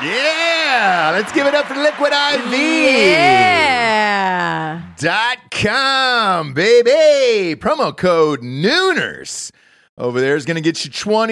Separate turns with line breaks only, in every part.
Yeah, let's give it up for Liquid IV.
Yeah.
.com, baby. Promo code Nooners over there is going to get you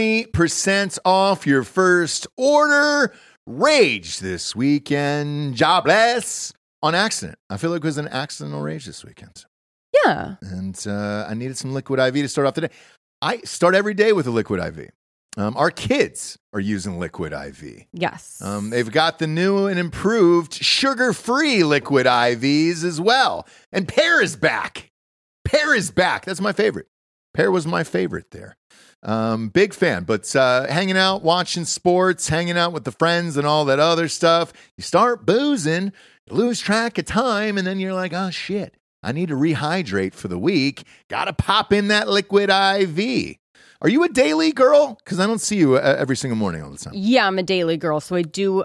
20% off your first order. Rage this weekend. Jobless on accident. I feel like it was an accidental rage this weekend.
Yeah.
And I needed some Liquid IV to start off the day. I start every day with a Liquid IV. Our kids are using Liquid IV.
Yes.
They've got the new and improved sugar-free Liquid IVs as well. And Pear is back. Pear is back. That's my favorite. Pear was my favorite there. Big fan. But hanging out, watching sports, hanging out with the friends and all that other stuff. You start boozing, you lose track of time, and then you're like, oh, shit. I need to rehydrate for the week. Got to pop in that Liquid IV. Are you a daily girl? Because I don't see you every single morning all the time.
Yeah, I'm a daily girl. So I do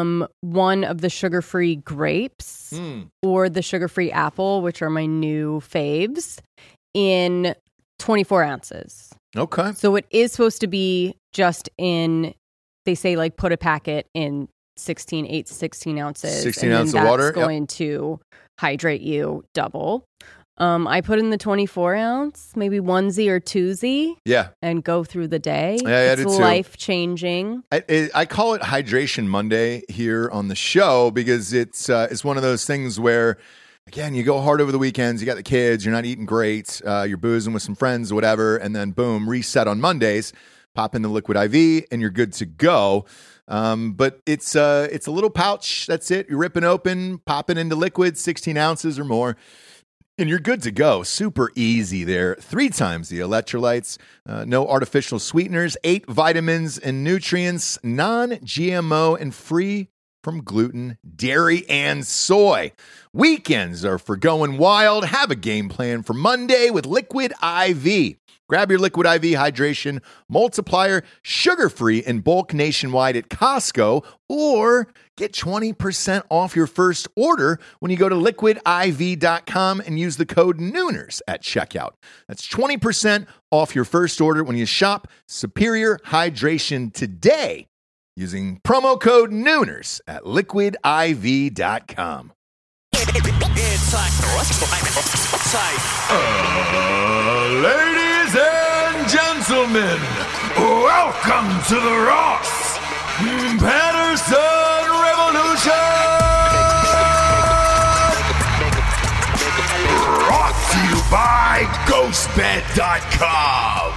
one of the sugar-free grapes or the sugar-free apple, which are my new faves, in 24 ounces.
Okay.
So it is supposed to be just in, they say, like, put a packet in 8 to 16 ounces.
16 ounces of water.
That's going to hydrate you double. I put in the 24 ounce, maybe onesie or twosie.
Yeah.
And go through the day.
Yeah,
it's life-changing.
I call it Hydration Monday here on the show because it's one of those things where, again, you go hard over the weekends, you got the kids, you're not eating great, you're boozing with some friends or whatever, and then boom, reset on Mondays, pop in the Liquid IV, and you're good to go. But it's a little pouch, that's it. You're ripping open, popping into liquid, 16 ounces or more. And you're good to go. Super easy there. 3 times the electrolytes, no artificial sweeteners, 8 vitamins and nutrients, non-GMO and free from gluten, dairy, and soy. Weekends are for going wild. Have a game plan for Monday with Liquid IV. Grab your Liquid IV hydration multiplier, sugar-free in bulk nationwide at Costco, or get 20% off your first order when you go to liquidiv.com and use the code Nooners at checkout. That's 20% off your first order when you shop Superior Hydration today using promo code Nooners at liquidiv.com. Ladies and gentlemen, welcome to the Ross Patterson Revolution! Brought to you by GhostBed.com.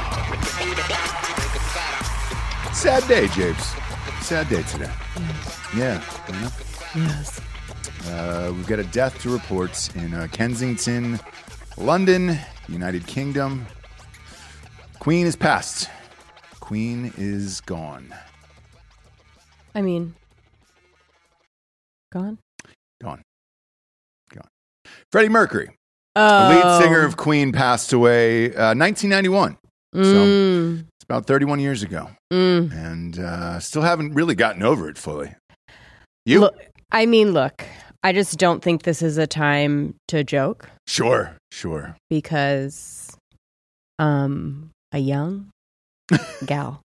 Sad day, Japes. Sad day today. Yeah.
Yes.
We've got a death to report in Kensington, London, United Kingdom. Queen is passed. Queen is gone.
I mean, gone?
Gone. Freddie Mercury, the lead singer of Queen, passed away 1991. So it's about 31 years ago. And still haven't really gotten over it fully. You?
Look, I just don't think this is a time to joke.
Sure.
Because a young gal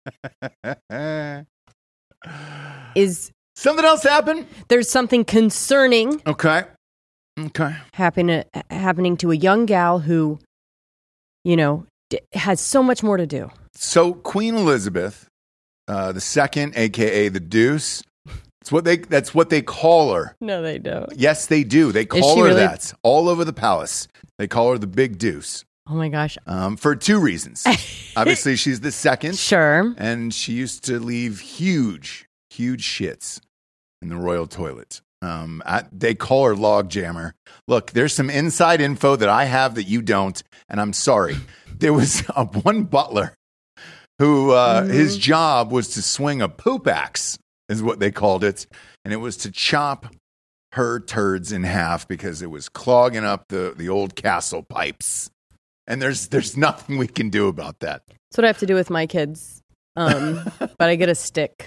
is...
Something else happened?
There's something concerning.
Okay.
Happening to a young gal who, has so much more to do.
So Queen Elizabeth, the second, a.k.a. the Deuce, that's what they call her.
No, they don't.
Yes, they do. They call her that all over the palace. They call her the Big Deuce.
Oh, my gosh.
For 2 reasons. Obviously, she's the second.
Sure.
And she used to leave huge shits in the royal toilet. They call her log jammer. Look, there's some inside info that I have that you don't, and I'm sorry. There was one butler who his job was to swing a poop axe, is what they called it, and it was to chop her turds in half because it was clogging up the old castle pipes. And there's nothing we can do about that.
That's what I have to do with my kids. But I get a stick.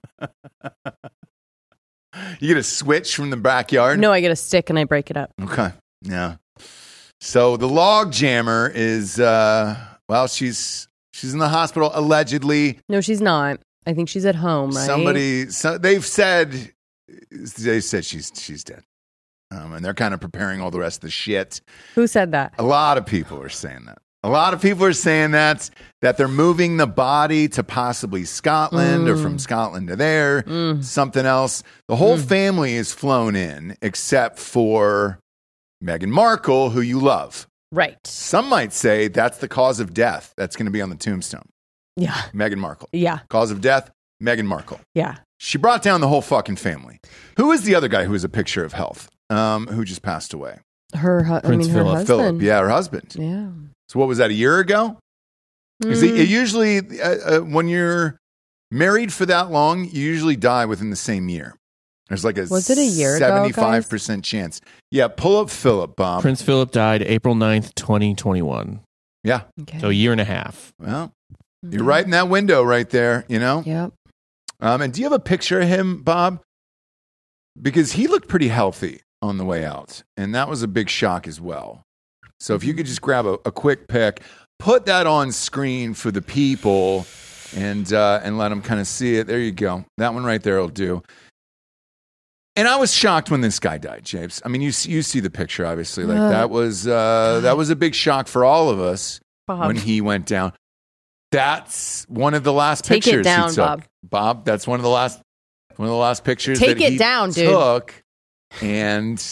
You get a switch from the backyard?
No, I get a stick and I break it up.
Okay. Yeah. So the log jammer is, she's in the hospital allegedly.
No, she's not. I think she's at home, right?
They've said she's dead. And they're kind of preparing all the rest of the shit.
Who said that?
A lot of people are saying that. A lot of people are saying that they're moving the body to possibly Scotland or from Scotland to there, something else. The whole family is flown in except for Meghan Markle, who you love.
Right.
Some might say that's the cause of death. That's going to be on the tombstone.
Yeah.
Meghan Markle.
Yeah.
Cause of death, Meghan Markle.
Yeah.
She brought down the whole fucking family. Who is the other guy who is a picture of health, who just passed away?
Her husband.
Philip. Yeah, her husband.
Yeah.
So what was that, a year ago? Because usually when you're married for that long, you usually die within the same year. There's like
was it a year
75% chance. Yeah, pull up Philip, Bob.
Prince Philip died April 9th, 2021.
Yeah.
Okay.
So a year and a half.
Well, you're right in that window right there, you know?
Yep.
And do you have a picture of him, Bob? Because he looked pretty healthy on the way out. And that was a big shock as well. So if you could just grab a quick pic, put that on screen for the people and let them kind of see it. There you go. That one right there will do. And I was shocked when this guy died, Japes. I mean, you see the picture, obviously. Like that was a big shock for all of us when he went down. That's one of the last pictures
it down,
he took. Bob, that's one of the last pictures that he took. And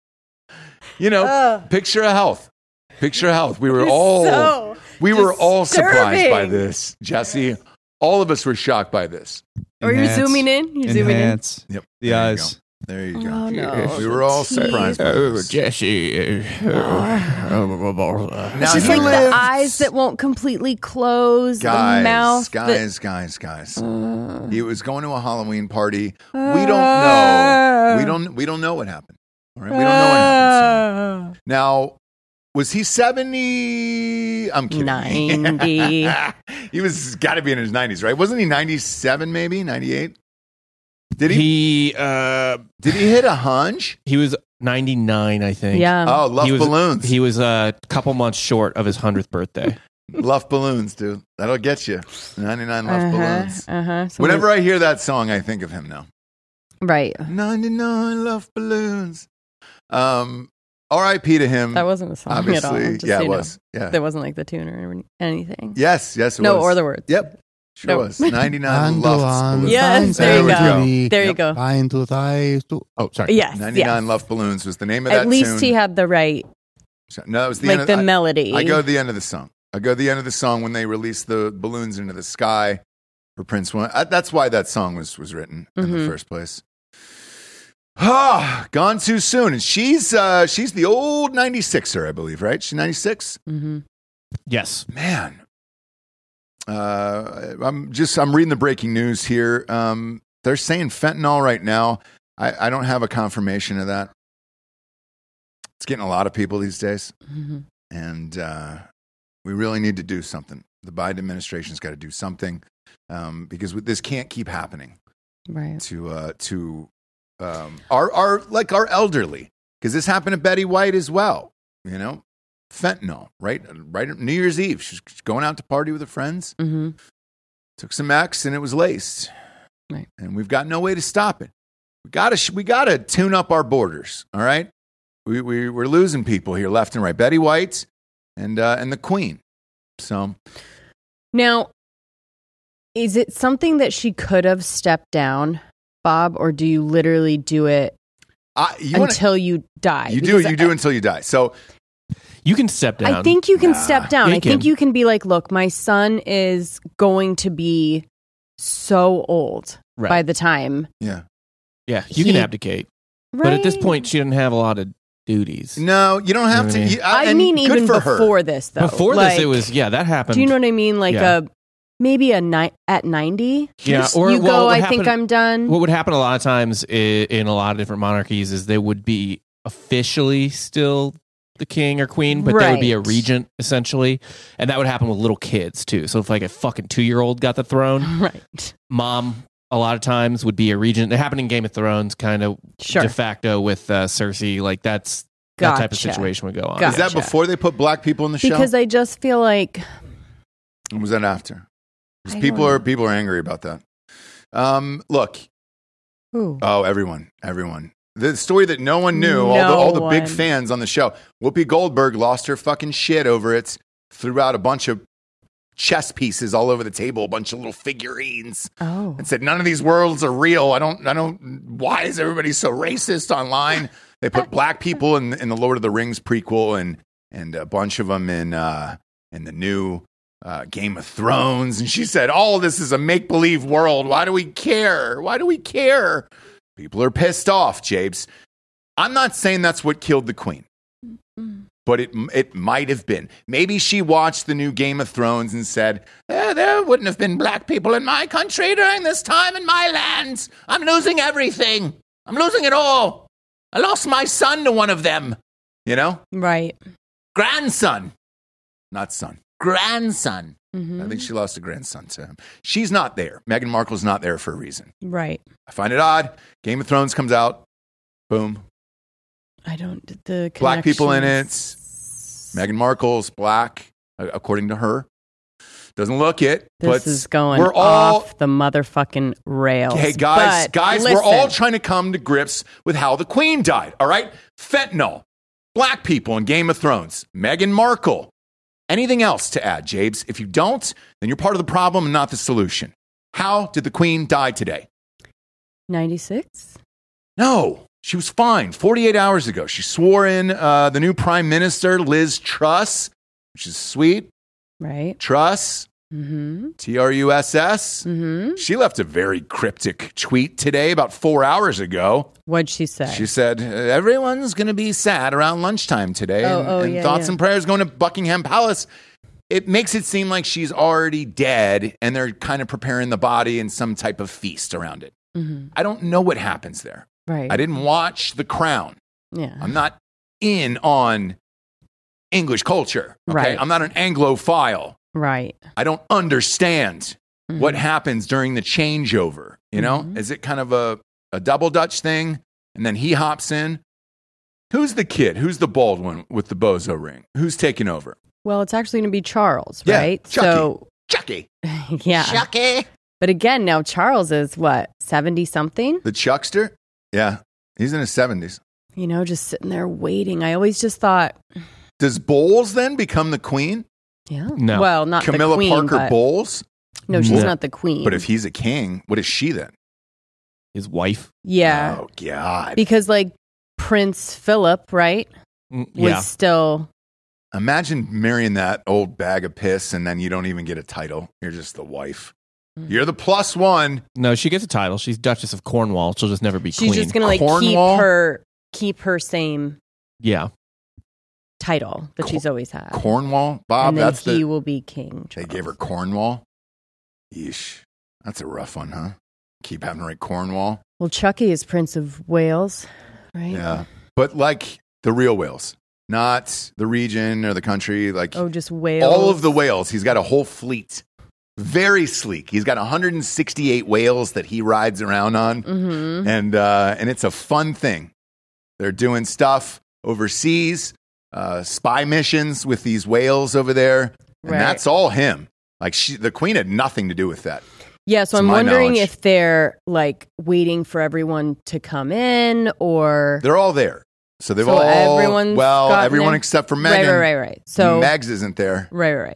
picture of health. Picture of health. We were all surprised by this, Jesse. All of us were shocked by this.
Are you zooming in? You're zooming in.
Yep.
The eyes.
There you go.
Oh, no.
We were all surprised by this.
Jesse.
Now,
It's just like the eyes that won't completely close, the mouth.
Guys. He was going to a Halloween party. We don't know. We don't know what happened. All right? We don't know what happened. So. Now, was he 70? I'm kidding.
90.
He was got to be in his 90s, right? Wasn't he 97 maybe? 98? Did he hit a hunch?
He was 99, I think.
Yeah.
Oh, balloons.
He was a couple months short of his 100th birthday.
Luff balloons, dude. That'll get you. 99 Luff balloons.
So
Whenever I hear that song, I think of him now.
Right.
99 Luff balloons. R.I.P. to him.
That wasn't a song
obviously.
at all. Just
Yeah,
so
it
you know.
was. Yeah.
That wasn't like the tune or anything.
Yes, it was.
No, or the words.
Yep. Sure
No.
was. 99 Luff balloons.
Yes, there you go. There you go.
Oh, sorry.
Yes.
99 Luff balloons was the name of that tune.
At least he had the right,
No, it was the
like
end
the
of,
melody.
I go to the end of the song. When they released the balloons into the sky for Prince. That's why that song was written in the first place. Gone too soon. And she's the old 96er, I believe, right? She's 96?
Mm-hmm.
Yes.
Man. I'm reading the breaking news here. They're saying fentanyl right now. I don't have a confirmation of that. It's getting a lot of people these days.
Mm-hmm.
And we really need to do something. The Biden administration's got to do something because this can't keep happening.
Right.
To our elderly, because this happened to Betty White as well. Fentanyl, right at New Year's Eve, she's going out to party with her friends.
Mm-hmm.
Took some X and it was laced.
Right.
And we've got no way to stop it. We gotta tune up our borders. All right, we're losing people here left and right. Betty White and the Queen. So
now, is it something that she could have stepped down, Bob, or do you literally do it until you die?
You do until you die. So
you can step down.
I think you can step down. I think
can.
you can be like, look, my son is going to be so old by the time.
Yeah.
Yeah, you can abdicate.
Right?
But at this point, she didn't have a lot of duties.
No, you don't have to.
I mean, even before this, though.
Before this, it was, that happened.
Do you know what I mean? Like maybe at 90.
Yeah,
you go, I think I'm done.
What would happen a lot of times in a lot of different monarchies is they would be officially still the king or queen, but there would be a regent, essentially. And that would happen with little kids, too. So if like a fucking 2-year-old got the throne,
right,
mom a lot of times would be a regent. It happened in Game of Thrones, kind of de facto with Cersei. Like that type of situation would go on.
Is that before they put black people in the show?
Because I just feel like...
Or was that after? Because people are angry about that. Look.
Who?
Oh, everyone. The story that no one knew, all the big fans on the show. Whoopi Goldberg lost her fucking shit over it, threw out a bunch of chess pieces all over the table, a bunch of little figurines, and said, none of these worlds are real. I don't, why is everybody so racist online? They put black people in the Lord of the Rings prequel and a bunch of them in the new Game of Thrones. And she said, all this is a make-believe world. Why do we care? People are pissed off, Jabes. I'm not saying that's what killed the queen, but it might have been. Maybe she watched the new Game of Thrones and said, there wouldn't have been black people in my country during this time in my lands. I'm losing everything. I'm losing it all. I lost my son to one of them, you know?
Right.
Grandson. Not son. Grandson.
Mm-hmm.
I think she lost a grandson to him. She's not there. Meghan Markle's not there for a reason.
Right.
I find it odd. Game of Thrones comes out. Boom.
The
black people in it. Meghan Markle's black, according to her. Doesn't look it.
This is going off the motherfucking rails.
Hey, guys,
listen.
We're all trying to come to grips with how the queen died, all right? Fentanyl, black people in Game of Thrones, Meghan Markle. Anything else to add, Jabes? If you don't, then you're part of the problem and not the solution. How did the queen die today?
96?
No, she was fine 48 hours ago. She swore in the new prime minister, Liz Truss, which is sweet.
Right.
Truss.
Mm-hmm.
Truss.
Mm-hmm.
She left a very cryptic tweet today about 4 hours ago.
What'd she say?
She said, everyone's going to be sad around lunchtime today. And thoughts and prayers going to Buckingham Palace. It makes it seem like she's already dead and they're kind of preparing the body in some type of feast around it.
Mm-hmm.
I don't know what happens there.
Right.
I didn't watch The Crown.
Yeah.
I'm not in on English culture. Okay?
Right.
I'm not an Anglophile.
Right.
I don't understand what happens during the changeover. You know, is it kind of a double Dutch thing? And then he hops in. Who's the kid? Who's the bald one with the bozo ring? Who's taking over?
Well, it's actually going to be Charles,
Yeah,
right?
Chucky.
Yeah.
Chucky.
But again, now Charles is what, 70 something?
The Chuckster? Yeah. He's in his 70s.
You know, just sitting there waiting. I always just thought.
Does Bowles then become the queen?
Yeah.
No.
Well, not
Camilla
the queen.
Parker Bowles?
No, she's not the queen.
But if he's a king, what is she then?
His wife.
Yeah.
Oh, God.
Because like Prince Philip, right? Was still.
Imagine marrying that old bag of piss and then you don't even get a title. You're just the wife. You're the plus one.
No, she gets a title. She's Duchess of Cornwall. She'll just never be queen.
She's just going to like keep her same title that she's always had.
Cornwall? Bob,
and then
that's
he will be king.
They gave her Cornwall? Yeesh. That's a rough one, huh? Keep having to write Cornwall.
Well, Chucky is Prince of Wales, right?
Yeah. But like the real Wales, not the region or the country. Like
just Wales.
All of the whales. He's got a whole fleet. Very sleek. He's got 168 whales that he rides around on.
Mm-hmm.
And it's a fun thing. They're doing stuff overseas, spy missions with these whales over there. And that's all him. Like the queen had nothing to do with that.
Yeah, so I'm wondering if they're like waiting for everyone to come in or
they're all there. So they've
everyone
except for Meghan.
Right. So
Megs isn't there.
Right.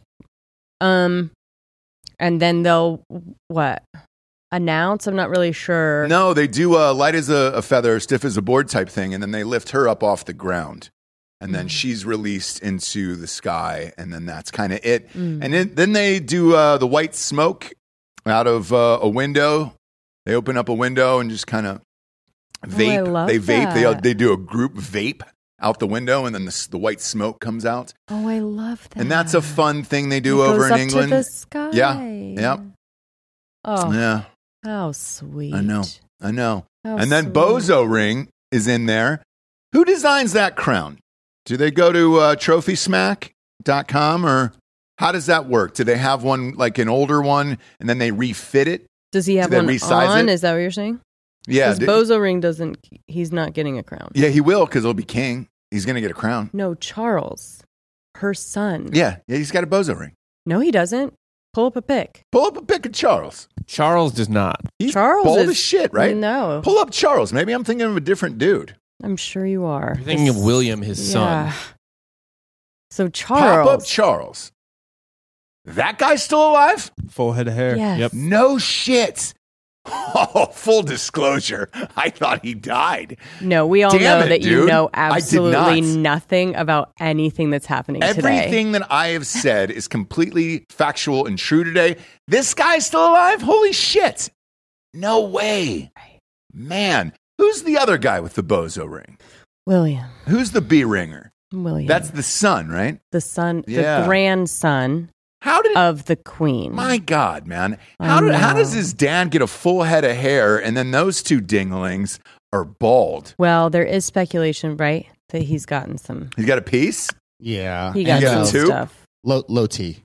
And then they'll announce? I'm not really sure.
No, they do light as a feather, stiff as a board type thing, and then they lift her up off the ground. And then she's released into the sky, and then that's kind of it. And then they do the white smoke out of a window. They open up a window and just kind of vape.
I love
they vape.
that.
They do a group vape out the window, and then the white smoke comes out.
Oh, I love that.
And that's a fun thing they do over in England.
To the sky.
Yeah.
Oh,
yeah.
How sweet.
I know.
How
and then
sweet.
Bozo Ring is in there. Who designs that crown? Do they go to trophysmack.com or how does that work? Do they have one, like an older one, and then they refit it?
Does he have one on? Is that what you're saying?
Yeah.
Because Bozo Ring he's not getting a crown.
Yeah, he will because he'll be king. He's going to get a crown.
No, Charles, her son.
Yeah, he's got a Bozo Ring.
No, he doesn't. Pull up a pic.
Pull up a pic of Charles.
Charles does not.
He's
Charles
bald
is-
as shit, right?
No.
Pull up Charles. Maybe I'm thinking of a different dude.
I'm sure you are.
You're thinking of William, his son.
Yeah. So Charles.
Pop up Charles. That guy's still alive?
Full head of hair.
Yes.
Yep.
No shit. Oh, full disclosure. I thought he died.
No, we all
Damn
know
it,
that you
dude.
know
I did
absolutely
not.
nothing about anything that's happening today.
Everything that I have said is completely factual and true today. This guy's still alive? Holy shit. No way. Man, who's the other guy with the bozo ring?
William.
Who's the B ringer?
William.
That's the son, right?
the son,
Yeah.
the grandson
How did
of the queen.
My God, man.
I
How
know.
does his dad get a full head of hair and then those two dinglings are bald?
Well, there is speculation, right, that he's gotten some.
He's got a piece?
Yeah.
He got
got
some
a tube?
stuff.
Low T.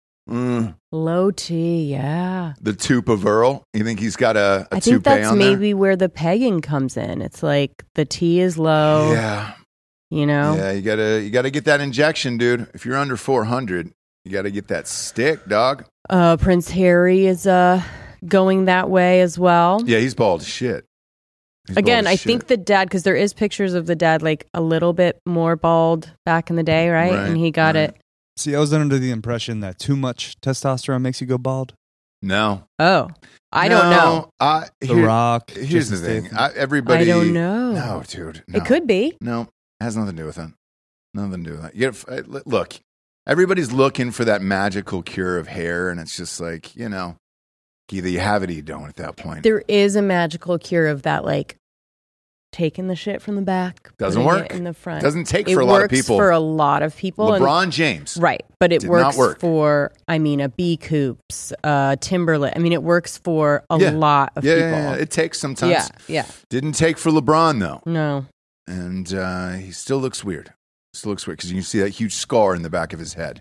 Low T, yeah.
The tube of Earl? You think he's got a
I think
toupee
that's
on there?
maybe where the pegging comes in. It's like the T is low,
Yeah.
you know?
Yeah, you gotta get that injection, dude. If you're under 400, you gotta get that stick, dog.
Prince Harry is going that way as well.
Yeah, he's bald as shit. He's
Again,
bald as
I think
shit.
the dad, because there is pictures of the dad like a little bit more bald back in the day, right?
Right,
And he got
right.
it.
See, I was under the impression that too much testosterone makes you go bald.
No.
Oh, I don't know.
The Rock.
Here's the
Jason
thing.
Statham.
Everybody.
I don't know.
No, dude. No.
It could be.
No, has nothing to do with that. Nothing to do with that. You gotta, look, everybody's looking for that magical cure of hair, and it's just like, you know, either you have it or you don't at that point.
There is a magical cure of that, like taking the shit from the back,
Doesn't
putting
work.
it in the front.
Doesn't take
It
for a lot of
works
people.
for a lot of people.
LeBron James.
Right, but it
Did not
works
work.
for, I mean, a B. Coops, Timberlake. I mean, it works for a lot of
Yeah,
people.
yeah, it takes sometimes.
Yeah, yeah.
Didn't take for LeBron, though.
No.
And he still looks weird. Still looks weird because you can see that huge scar in the back of his head.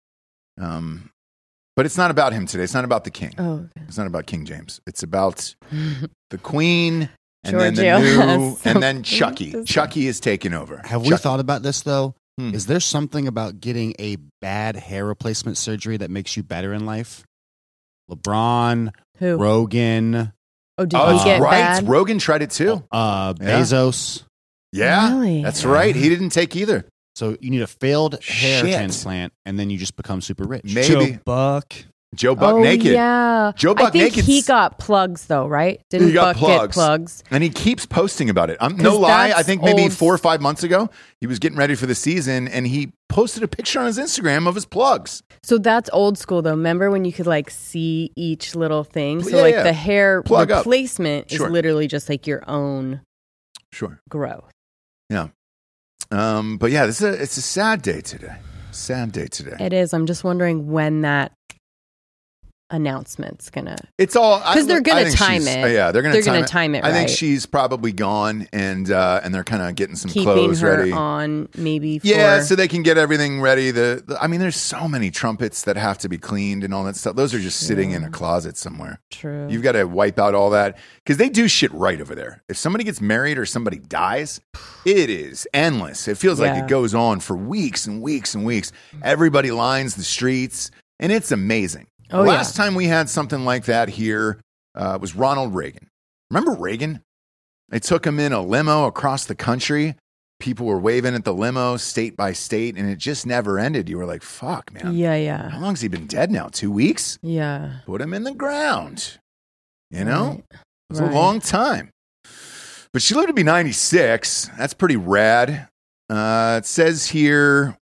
But it's not about him today. It's not about the king.
Oh, okay.
It's not about King James. It's about the queen and then the
Giorgio
new,
has
and then
something
Chucky.
to say.
Chucky is taking over.
Have we
Chucky.
thought about this though?
Hmm.
Is there something about getting a bad hair replacement surgery that makes you better in life? LeBron,
Who?
Rogan,
Oh, did
Oh,
he
that's
get
right.
bad?
Rogan tried it too. Yeah.
Bezos.
Yeah,
Really?
that's right. He didn't take either.
So you need a failed hair
Shit.
transplant, and then you just become super rich.
Maybe
Joe Buck.
Joe Buck
Oh,
naked.
yeah.
Joe
I
Buck
think
naked.
he got plugs, though, right? Didn't
He got
Buck get
plugs.
plugs?
And he keeps posting about it. No
'Cause
lie, I
that's
think maybe
old-
4 or 5 months ago, he was getting ready for the season and he posted a picture on his Instagram of his plugs.
So that's old school, though. Remember when you could like see each little thing? So
Yeah,
like
yeah.
the hair
Plug up.
replacement
Sure.
is literally just like your own
Sure.
growth.
Yeah. But yeah, it's a sad day today. Sad day today.
It is. I'm just wondering when that announcement's gonna.
It's all
'Cause they're gonna
I think
time
she's-
it.
Yeah, they're
They're
gonna
gonna time it
I think
right.
she's probably gone, and they're kind of getting some
Keeping
clothes
her
ready.
on maybe for
Yeah, so they can get everything ready. I mean, there's so many trumpets that have to be cleaned and all that stuff. Those are just sitting in a closet somewhere.
true.
You've got to wipe out all that because they do shit right over there. If somebody gets married or somebody dies, it is endless. It feels like
Yeah.
it goes on for weeks and weeks and weeks. Everybody lines the streets, and it's amazing.
Oh,
the
yeah.
last time we had something like that here was Ronald Reagan. Remember Reagan? They took him in a limo across the country. People were waving at the limo state by state, and it just never ended. You were like, fuck, man.
Yeah,
How
yeah,
long's he been dead now? 2 weeks?
yeah.
Put him in the ground. You know?
Right.
It was
Right.
a long time. But she lived to be 96. That's pretty rad. It says here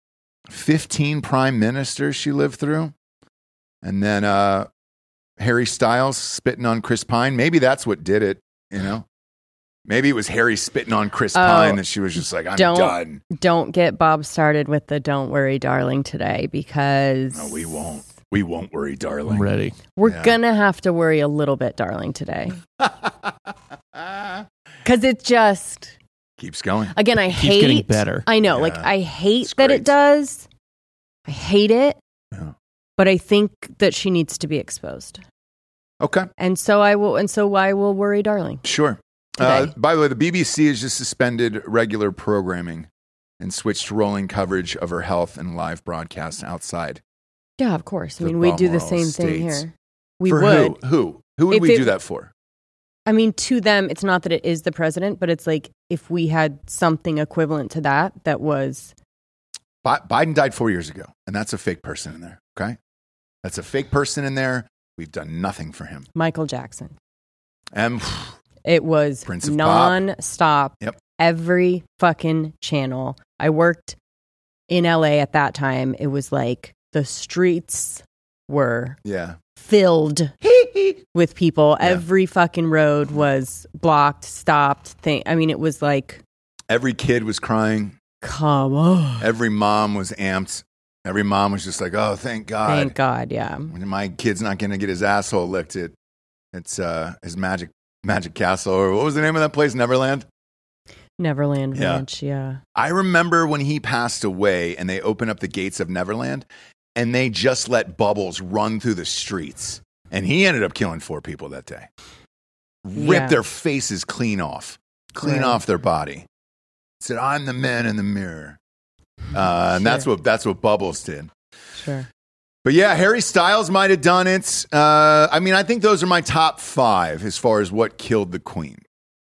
15 prime ministers she lived through. And then Harry Styles spitting on Chris Pine. Maybe that's what did it, you know? Maybe it was Harry spitting on Chris Pine that she was just like, I'm done.
Don't get Bob started with the "Don't worry, darling" today because
No, we won't. We won't worry, darling.
I'm ready.
we're
Yeah.
gonna have to worry a little bit, darling, today because it just
Keeps going.
again I
Keeps
hate.
getting better.
I know,
Yeah.
like I hate
It's
that
great.
it does. I hate it,
Yeah.
but I think that she needs to be exposed,
Okay.
and so I will. And so I will worry, darling.
Sure.
Today.
By the way, the BBC has just suspended regular programming and switched to rolling coverage of her health and live broadcasts outside
Yeah, of course. I
The
mean, we do the
Balmoral
same thing
Estates.
here. We
For
would.
Who would
If
we
it-
do that for?
I mean, to them, it's not that it is the president, but it's like if we had something equivalent to that was.
Biden died 4 years ago, and that's a fake person in there. Okay, that's a fake person in there. We've done nothing for him.
Michael Jackson.
And
It was
Prince of Pop.
non-stop.
Yep.
Every fucking channel. I worked in LA at that time. It was like the streets were
yeah,
filled with people.
Yeah.
Every fucking road was blocked, stopped. I mean, it was like,
every kid was crying.
come on.
Every mom was amped. Every mom was just like, "Oh, thank God!
Thank God, yeah.
My kid's not going to get his asshole licked at his magic castle." Or what was the name of that place? Neverland.
Neverland
Yeah.
Ranch, yeah.
I remember when he passed away, and they opened up the gates of Neverland, and they just let Bubbles run through the streets, and he ended up killing 4 people that day. Ripped
Yeah.
their faces clean off
Right.
off their body. Said, "I'm the man in the mirror," and that's what Bubbles did.
Sure.
But yeah, Harry Styles might have done it. I mean, I think those are my top 5 as far as what killed the Queen.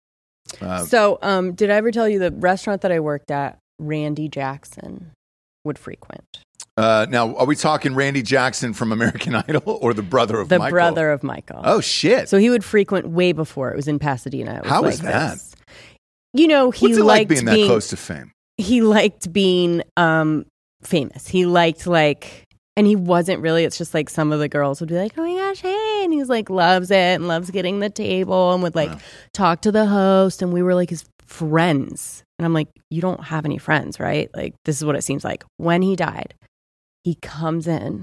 So, did I ever tell you the restaurant that I worked at, Randy Jackson would frequent?
Now, are we talking Randy Jackson from American Idol or the brother of
The
Michael?
brother of Michael.
Oh, shit.
So he would frequent way before. It was in Pasadena. It was
How
like
is that?
this. You know, he
What's it like
liked
being that close to fame?
He liked being famous. He liked and he wasn't really. It's just like some of the girls would be like, "Oh my gosh, hey," and he was like, loves it and loves getting the table and would like talk to the host, and we were like his friends. And I'm like, you don't have any friends, right? Like, this is what it seems like. When he died, he comes in,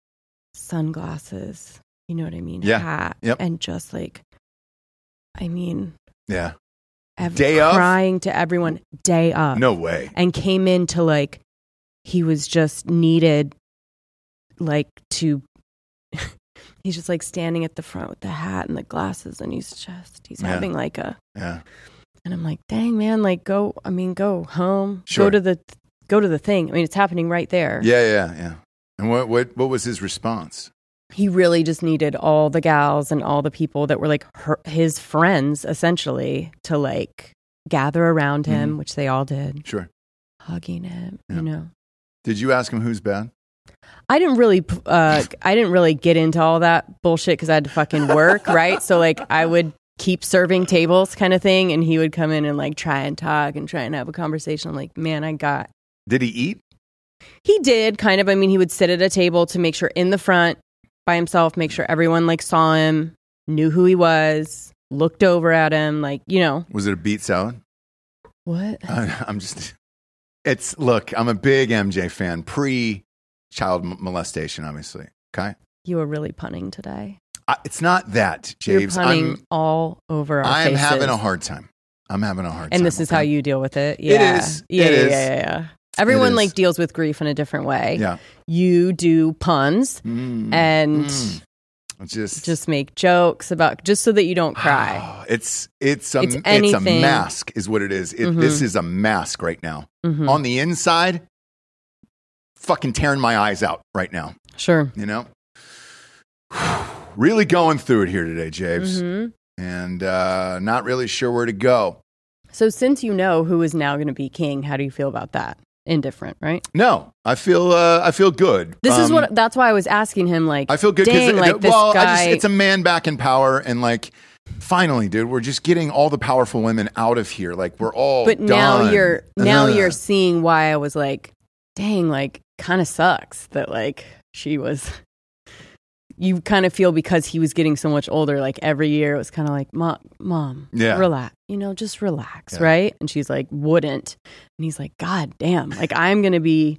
sunglasses, you know what I mean?
Yeah.
Hat,
Yep.
and just like, I mean,
Yeah. Day of?
crying to everyone, day of.
No way.
And came in to like, he was just needed like to, he's just like standing at the front with the hat and the glasses, and he's
Yeah.
having like a,
Yeah.
and I'm like, dang man, like go home,
Sure.
go to the thing. I mean, it's happening right there.
Yeah. And what was his response?
He really just needed all the gals and all the people that were like his friends, essentially, to like gather around him, which they all did,
Sure.
hugging him.
Yeah.
You know,
Did you ask him who's bad?
I didn't really get into all that bullshit because I had to fucking work, right? So like, I would keep serving tables, kind of thing, and he would come in and like try and talk and try and have a conversation. I'm like, man,
Did he eat?
He did kind of. I mean, he would sit at a table to make sure in the front by himself, make sure everyone like saw him, knew who he was, looked over at him, like, you know.
Was it a beet salad?
What?
I'm just. Look, I'm a big MJ fan. Pre-child molestation, obviously. Okay.
You were really punning today.
It's not that,
You're
James.
punning all over our
I'm
faces.
having a hard time.
And this is how you deal with it.
It
Yeah.
is.
Yeah,
It
yeah,
is.
yeah. Everyone
is.
like deals with grief in a different way.
Yeah.
You do puns and just make jokes about just so that you don't cry.
It's a
anything.
mask, is what it is. This is a mask right now. On the inside, fucking tearing my eyes out right now.
Sure.
You know, really going through it here today, James,
Mm-hmm.
and not really sure where to go.
So since you know who is now going to be king, how do you feel about that? Indifferent, right?
No, I feel good.
That's why I was asking him, like,
I feel good
dang, like this guy.
it's a man back in power, and like, finally, dude, we're just getting all the powerful women out of here. Like, we're all.
But now
done.
you're seeing why I was like, dang, like, kind of sucks that like she was. You kind of feel because he was getting so much older, like every year it was kind of like, mom,
Yeah.
relax, just relax,
Yeah.
right? And she's like, wouldn't. And he's like, God damn, like I'm going to be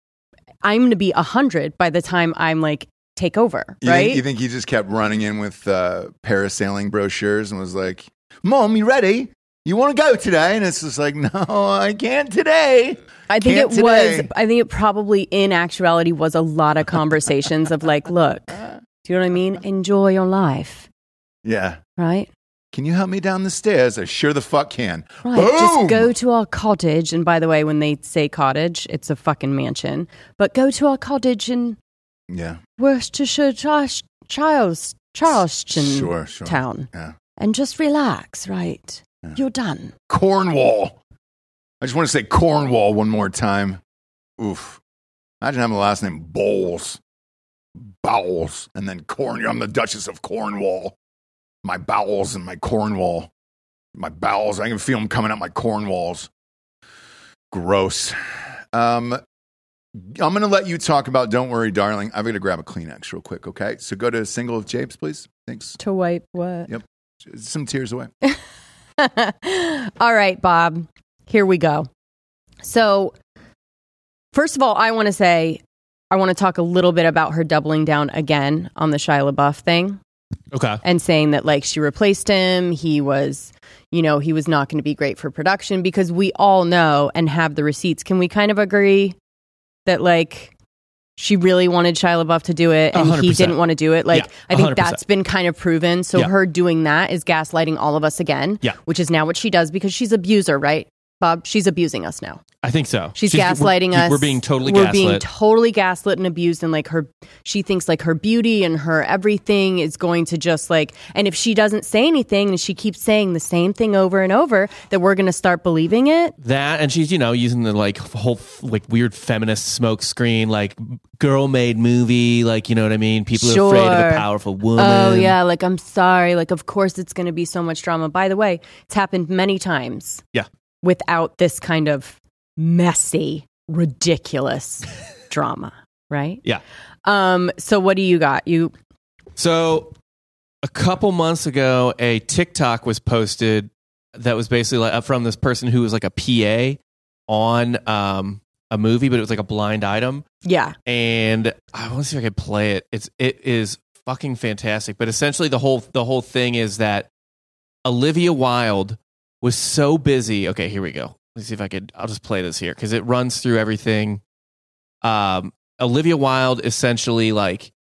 100 by the time I'm like, take over, right?
You think he just kept running in with parasailing brochures and was like, Mom, you ready? You want to go today? And it's just like, no, I can't today.
I think
Can't today.
I think it probably in actuality was a lot of conversations of like, look, do you know what I mean? Enjoy your life,
Yeah.
right?
Can you help me down the stairs? I sure the fuck can.
Right.
Boom!
Just go to our cottage. And by the way, when they say cottage, it's a fucking mansion. But go to our cottage and
Yeah.
Worcestershire, Charleston
Sure.
town.
Yeah.
And just relax, right?
Yeah.
You're done.
Cornwall. I just want to say Cornwall one more time. Oof. Imagine having the last name Bowles. Bowles. And then I'm the Duchess of Cornwall. My bowels and my Cornwall. My bowels. I can feel them coming out my Cornwalls. Gross. I'm going to let you talk about Don't Worry, Darling. I'm going to grab a Kleenex real quick, okay? So go to Single of Japes, please. Thanks.
To wipe what?
Yep. Some tears away.
All right, Bob. Here we go. So, first of all, I want to talk a little bit about her doubling down again on the Shia LaBeouf thing.
Okay.
And saying that, like, she replaced him. He was not going to be great for production, because we all know and have the receipts. Can we kind of agree that, like, she really wanted Shia LaBeouf to do it and
100%.
he didn't want to do it? Like,
Yeah,
I think
100%.
that's been kind of proven. So her doing that is gaslighting all of us again, which is now what she does, because she's an abuser, right, Bob? She's abusing us now.
I think so.
She's gaslighting us.
We're being totally
We're
gaslit.
being totally gaslit and abused, and like she thinks like her beauty and her everything is going to just like, and if she doesn't say anything and she keeps saying the same thing over and over, that we're going to start believing it.
That, and she's, using the like whole like weird feminist smoke screen, like girl-made movie, like, you know what I mean? People are afraid of a powerful woman.
Oh yeah, like, I'm sorry, like, of course it's going to be so much drama. By the way, it's happened many times.
Yeah.
Without this kind of messy, ridiculous drama, right?
Yeah.
So what do you got?
So a couple months ago, a TikTok was posted that was basically like from this person who was like a PA on a movie, but it was like a blind item.
Yeah.
And I want to see if I could play it. It is fucking fantastic. But essentially the whole thing is that Olivia Wilde was so busy. Okay, here we go. Let's see if I'll just play this here because it runs through everything. Olivia Wilde essentially, like,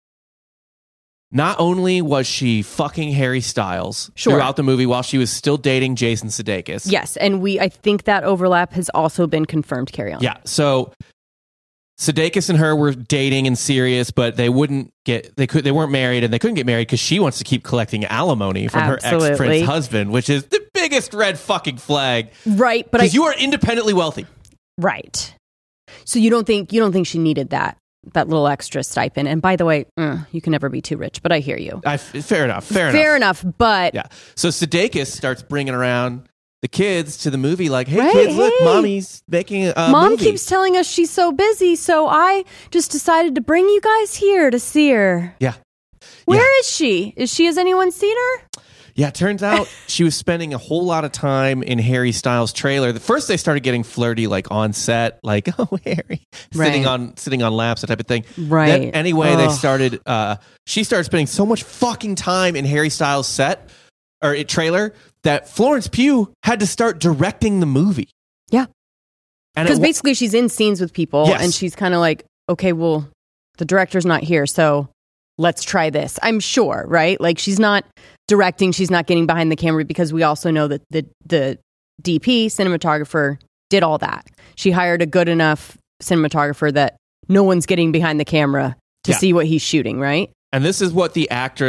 not only was she fucking Harry Styles throughout the movie while she was still dating Jason Sudeikis.
Yes, and I think that overlap has also been confirmed. Carry on.
Yeah, so Sudeikis and her were dating and serious, but they weren't married, and they couldn't get married because she wants to keep collecting alimony from her ex-prince husband, which is the biggest red fucking flag.
Right, but
because you are independently wealthy.
Right. So you don't think she needed that little extra stipend? And by the way, you can never be too rich, but I hear you.
Fair enough.
But
yeah. So Sudeikis starts bringing around the kids to the movie, like, hey, kids, look, mommy's making a
Mom
movie.
keeps telling us she's so busy, so I just decided to bring you guys here to see her.
Yeah.
Where is she? Has anyone seen her?
Yeah, it turns out she was spending a whole lot of time in Harry Styles' trailer. First, they started getting flirty, like on set, like, oh, Harry, sitting on laps, that type of thing.
Right.
Then, anyway, they started. She started spending so much fucking time in Harry Styles' trailer that Florence Pugh had to start directing the movie.
Yeah, because basically she's in scenes with people, and she's kind of like, okay, well, the director's not here, so let's try this. I'm sure, right? Like, she's not directing, she's not getting behind the camera, because we also know that the DP, cinematographer, did all that. She hired a good enough cinematographer that no one's getting behind the camera to see what he's shooting, right?
And this is what the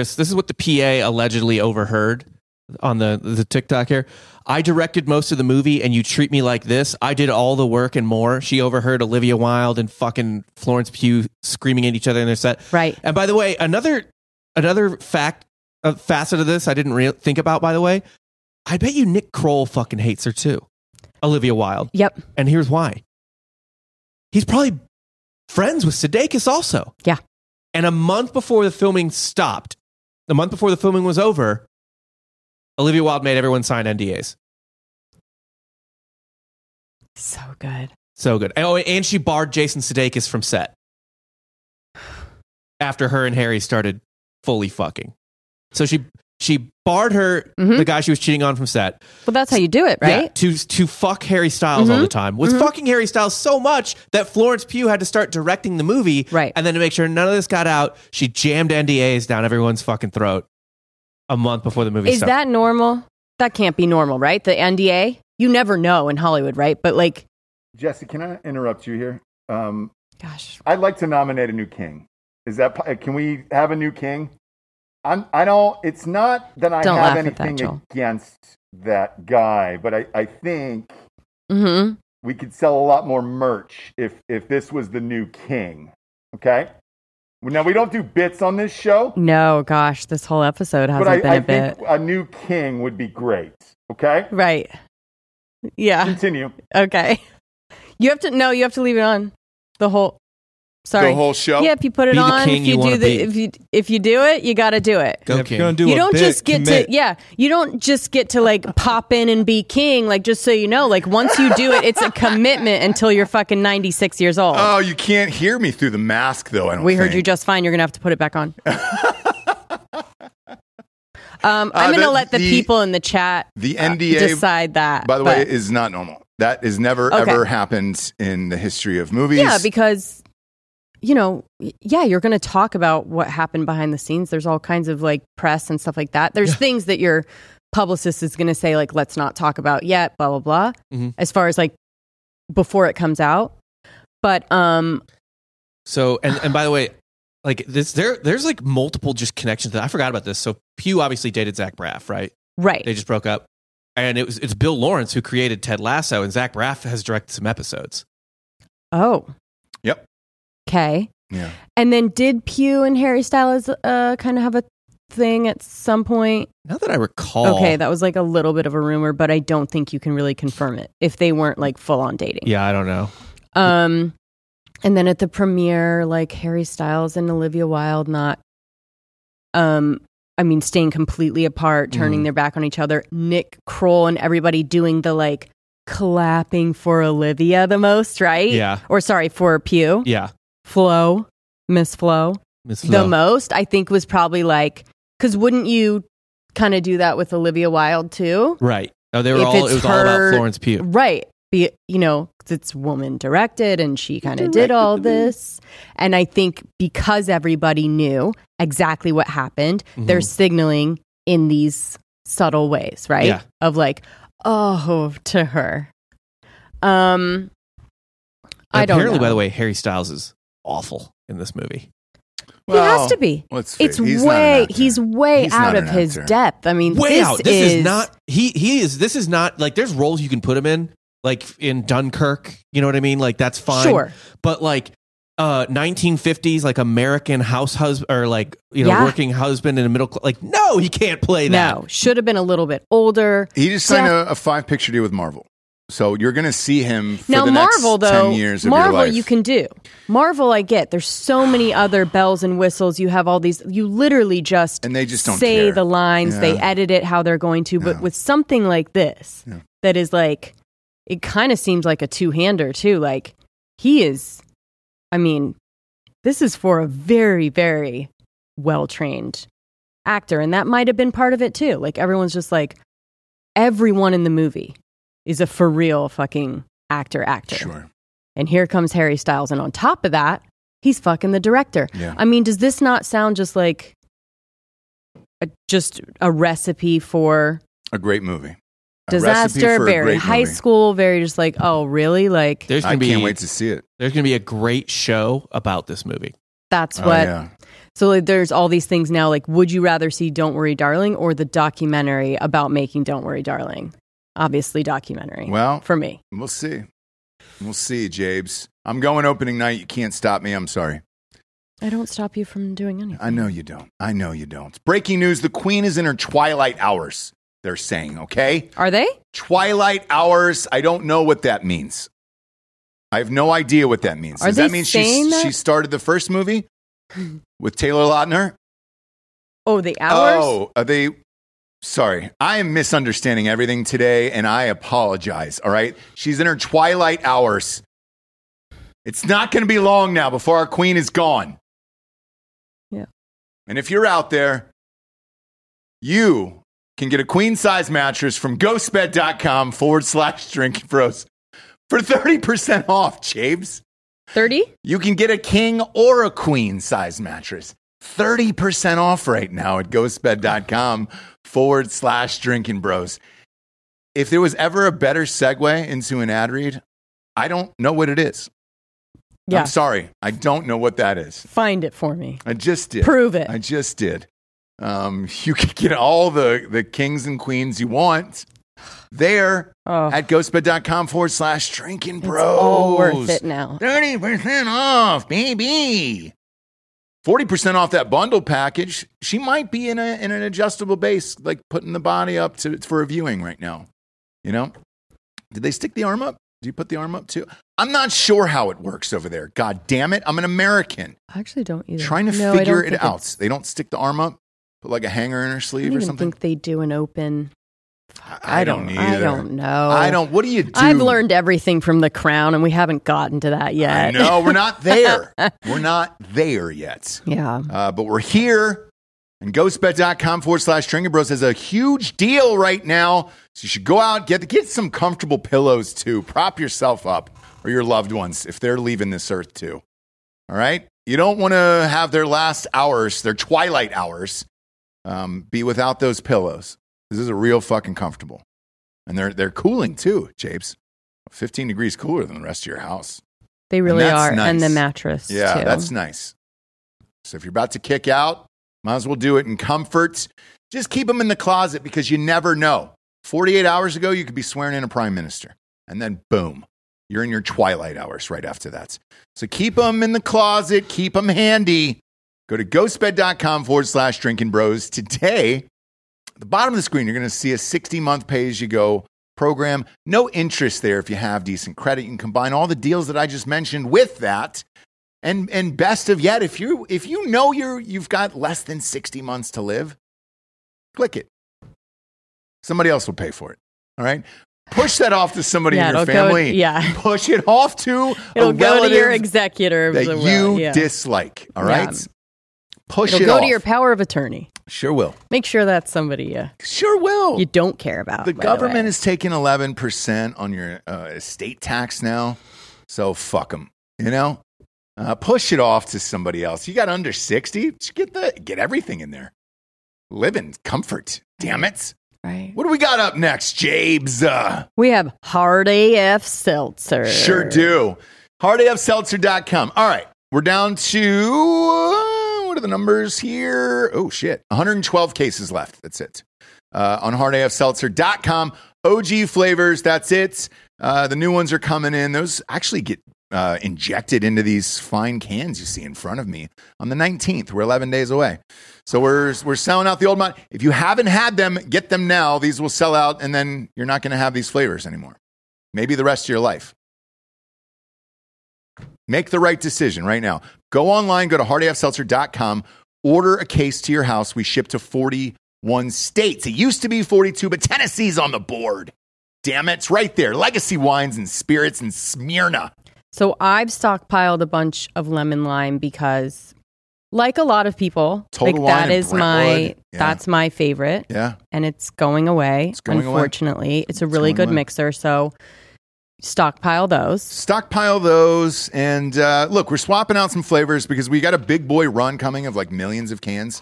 PA allegedly overheard on the TikTok here. I directed most of the movie and you treat me like this. I did all the work and more. She overheard Olivia Wilde and fucking Florence Pugh screaming at each other in their set.
Right.
And by the way, another facet of this I didn't think about, by the way, I bet you Nick Kroll fucking hates her too. Olivia Wilde.
Yep.
And here's why. He's probably friends with Sudeikis also.
Yeah.
And a month before the filming stopped, the month before the filming was over, Olivia Wilde made everyone sign NDAs.
So good.
So good. And she barred Jason Sudeikis from set after her and Harry started fully fucking. So she barred her, the guy she was cheating on, from set.
Well, that's how you do it, right?
Yeah, to fuck Harry Styles all the time. Was fucking Harry Styles so much that Florence Pugh had to start directing the movie.
Right.
And then to make sure none of this got out, she jammed NDAs down everyone's fucking throat a month before the movie started.
Is that normal? That can't be normal, right? The NDA? You never know in Hollywood, right? But like...
Jesse, can I interrupt you here?
Gosh.
I'd like to nominate a new king. Is that? Can we have a new king? I don't. It's not that I
Don't
have
laugh at that,
anything
Joel.
against that guy, but I think
Mm-hmm.
we could sell a lot more merch if this was the new king. Okay. Now we don't do bits on this show,
No, gosh, this whole episode hasn't
but
been
I
a bit.
think a new king would be great. Okay.
Right. Yeah.
Continue.
Okay. You have to leave it on. The whole
The whole show.
Yeah, if you put it
Be the
on,
king you wanna be.
if you do it, you got to do it.
Go
If
king.
you're gonna do
You
a
don't
bit,
just get
commit.
to you don't just get to like pop in and be king, like just so you know, like once you do it, it's a commitment until you're fucking 96 years old.
Oh, you can't hear me through the mask, though. I don't.
We heard
think.
you just fine. You're gonna have to put it back on. I'm gonna let the people in the chat
The NDA,
decide that.
by the
but-
way, is not normal. That has never
Okay.
ever happened in the history of movies.
yeah, because you're going to talk about what happened behind the scenes. There's all kinds of like press and stuff like that. There's things that your publicist is going to say like, let's not talk about yet, blah blah blah.
Mhm.
As far as like before it comes out, but
So and by the way, like this, there's like multiple just connections. I forgot about this. So Pugh obviously dated Zach Braff, right?
right,
They just broke up, and it's Bill Lawrence who created Ted Lasso, and Zach Braff has directed some episodes.
oh,
Yep.
okay.
Yeah.
And then did Pugh and Harry Styles kind of have a thing at some point?
Not that I recall.
Okay, that was like a little bit of a rumor, but I don't think you can really confirm it if they weren't like full on dating.
Yeah, I don't know.
And then at the premiere, like Harry Styles and Olivia Wilde staying completely apart, turning their back on each other. Nick Kroll and everybody doing the like clapping for Olivia the most, right?
Yeah.
Or sorry, for Pugh.
Yeah,
Miss Flo.
Miss
The
Flo.
most, I think, was probably like, because wouldn't you kind of do that with Olivia Wilde too?
Right. No, they were
If
all.
it's
It was all about
her-
Florence Pugh.
Right. 'Cause it's woman directed and she kind of did all this. And I think because everybody knew exactly what happened, they're signaling in these subtle ways, right?
Yeah.
Of like, oh, to her. I don't
Apparently,
know.
by the way, Harry Styles is awful in this movie.
He has to be.
Let's face
It's
it, he's not an
way
actor.
he's way
He's
out
not
of
an
his
actor.
depth. I mean,
Way out. This is not. This is not like. There's roles you can put him in, like in Dunkirk. You know what I mean? Like that's fine.
Sure.
But like 1950s, like American house husband or like
Yeah.
working husband in a middle class. Like no, he can't play that.
No, should have been a little bit older.
He just signed a 5-picture deal with Marvel, so you're going to see him for
Now
the
Marvel
next
though,
10 years of
Marvel
your life.
you can do. Marvel I get. There's so many other bells and whistles. You have all these. You literally just
And they just don't
say
care.
the lines.
Yeah.
They edit it how they're going to. But
Yeah.
with something like this,
Yeah.
that is like, it kind of seems like a two-hander too. Like he is. I mean, this is for a very, very well-trained actor, and that might have been part of it too. Like everyone's just like, everyone in the movie is a for real fucking actor.
Sure.
And here comes Harry Styles. And on top of that, he's fucking the director.
Yeah.
I mean, does this not sound just like just a recipe for
A great movie. A recipe
disaster?
for a
Very
great
high
movie.
school, very just like, oh, really? Like,
There's
I
gonna be
can't wait to see it.
there's gonna be a great show about this movie.
that's
Oh,
what.
yeah.
So like, there's all these things now. Like, would you rather see Don't Worry, Darling or the documentary about making Don't Worry, Darling? Obviously, documentary.
Well,
for me.
we'll see. We'll see, Jabes. I'm going opening night. You can't stop me. I'm sorry.
I don't stop you from doing anything.
I know you don't. I know you don't. Breaking news. The Queen is in her twilight hours, they're saying, okay?
Are they?
Twilight hours. I don't know what that means. I have no idea what that means.
Are
Does
they
that mean
saying that?
she started the first movie with Taylor Lautner?
Oh, the hours?
Oh, are they? Sorry, I am misunderstanding everything today, and I apologize. All right, she's in her twilight hours. It's not going to be long now before our queen is gone.
Yeah.
And if you're out there, you can get a queen size mattress from ghostbed.com/drinking bros for 30% off, James.
30?
You can get a king or a queen size mattress. 30% off right now at ghostbed.com/drinking bros. If there was ever a better segue into an ad read, I don't know what it is.
Yeah.
I'm sorry. I don't know what that is.
Find it for me.
I just did.
Prove it.
I just did. You can get all the kings and queens you want there at ghostbed.com/drinking bros.
It's all worth it now.
30% off, baby. 40% off that bundle package. She might be in an adjustable base, like putting the body up for a viewing right now. You know? Did they stick the arm up? Do you put the arm up too? I'm not sure how it works over there. God damn it. I'm an American.
I actually don't either.
Trying to
No, I
figure
don't
it
think
out. They don't stick the arm up? Put like a hanger in her
I
sleeve
don't
or
even
something?
think they do an open.
I don't either.
I don't know.
I don't. What do you do?
I've learned everything from The Crown, and we haven't gotten to that yet.
No, we're not there. We're not there yet.
Yeah.
But we're here. And ghostbed.com/drinking bros has a huge deal right now. So you should go out, get some comfortable pillows too. Prop yourself up or your loved ones if they're leaving this earth too. All right? You don't want to have their last hours, their twilight hours, be without those pillows. This is a real fucking comfortable. And they're cooling too, Japes. 15 degrees cooler than the rest of your house.
They really
that's
are.
nice.
And the mattress,
Yeah,
too.
that's nice. So if you're about to kick out, might as well do it in comfort. Just keep them in the closet because you never know. 48 hours ago, you could be swearing in a prime minister. And then boom, you're in your twilight hours right after that. So keep them in the closet. Keep them handy. Go to ghostbed.com/drinking bros. Today, at the bottom of the screen, you're going to see a 60-month pay-as-you-go program. No interest there if you have decent credit. You can combine all the deals that I just mentioned with that. And best of yet, if you know you've got less than 60 months to live, click it. Somebody else will pay for it. All right? Push that off to somebody in your family. Push it off to
it'll
a
go
relative
to your executor
that you dislike. All right?
Yeah.
Push
it'll
it
go
off.
to your power of attorney.
Sure will.
Make sure that's somebody
Sure will.
you don't care about.
The government is taking 11% on your estate tax now. So fuck them. You know? Push it off to somebody else. You got under 60? Just get everything in there. Live in comfort. Damn it.
Right.
What do we got up next, Jabes?
We have Hard AF Seltzer.
Sure do. HardAFSeltzer.com. All right. We're down to, what are the numbers here? Oh, shit. 112 cases left. That's it. On HardAFSeltzer.com. OG flavors. That's it. The new ones are coming in. Those actually get injected into these fine cans you see in front of me on the 19th. We're 11 days away. So we're selling out the old one. If you haven't had them, get them now. These will sell out, and then you're not going to have these flavors anymore. Maybe the rest of your life. Make the right decision right now. Go online, go to hardafseltzer.com, order a case to your house. We ship to 41 states. It used to be 42, but Tennessee's on the board. Damn it, it's right there. Legacy Wines and Spirits and Smyrna.
So I've stockpiled a bunch of lemon lime because, like a lot of people,
Total Wine
that
in
is
Brentwood.
that's my favorite.
Yeah.
And it's going away. Unfortunately, it's a really good mixer. So stockpile those.
Stockpile those. And look, we're swapping out some flavors because we got a big boy run coming of like millions of cans.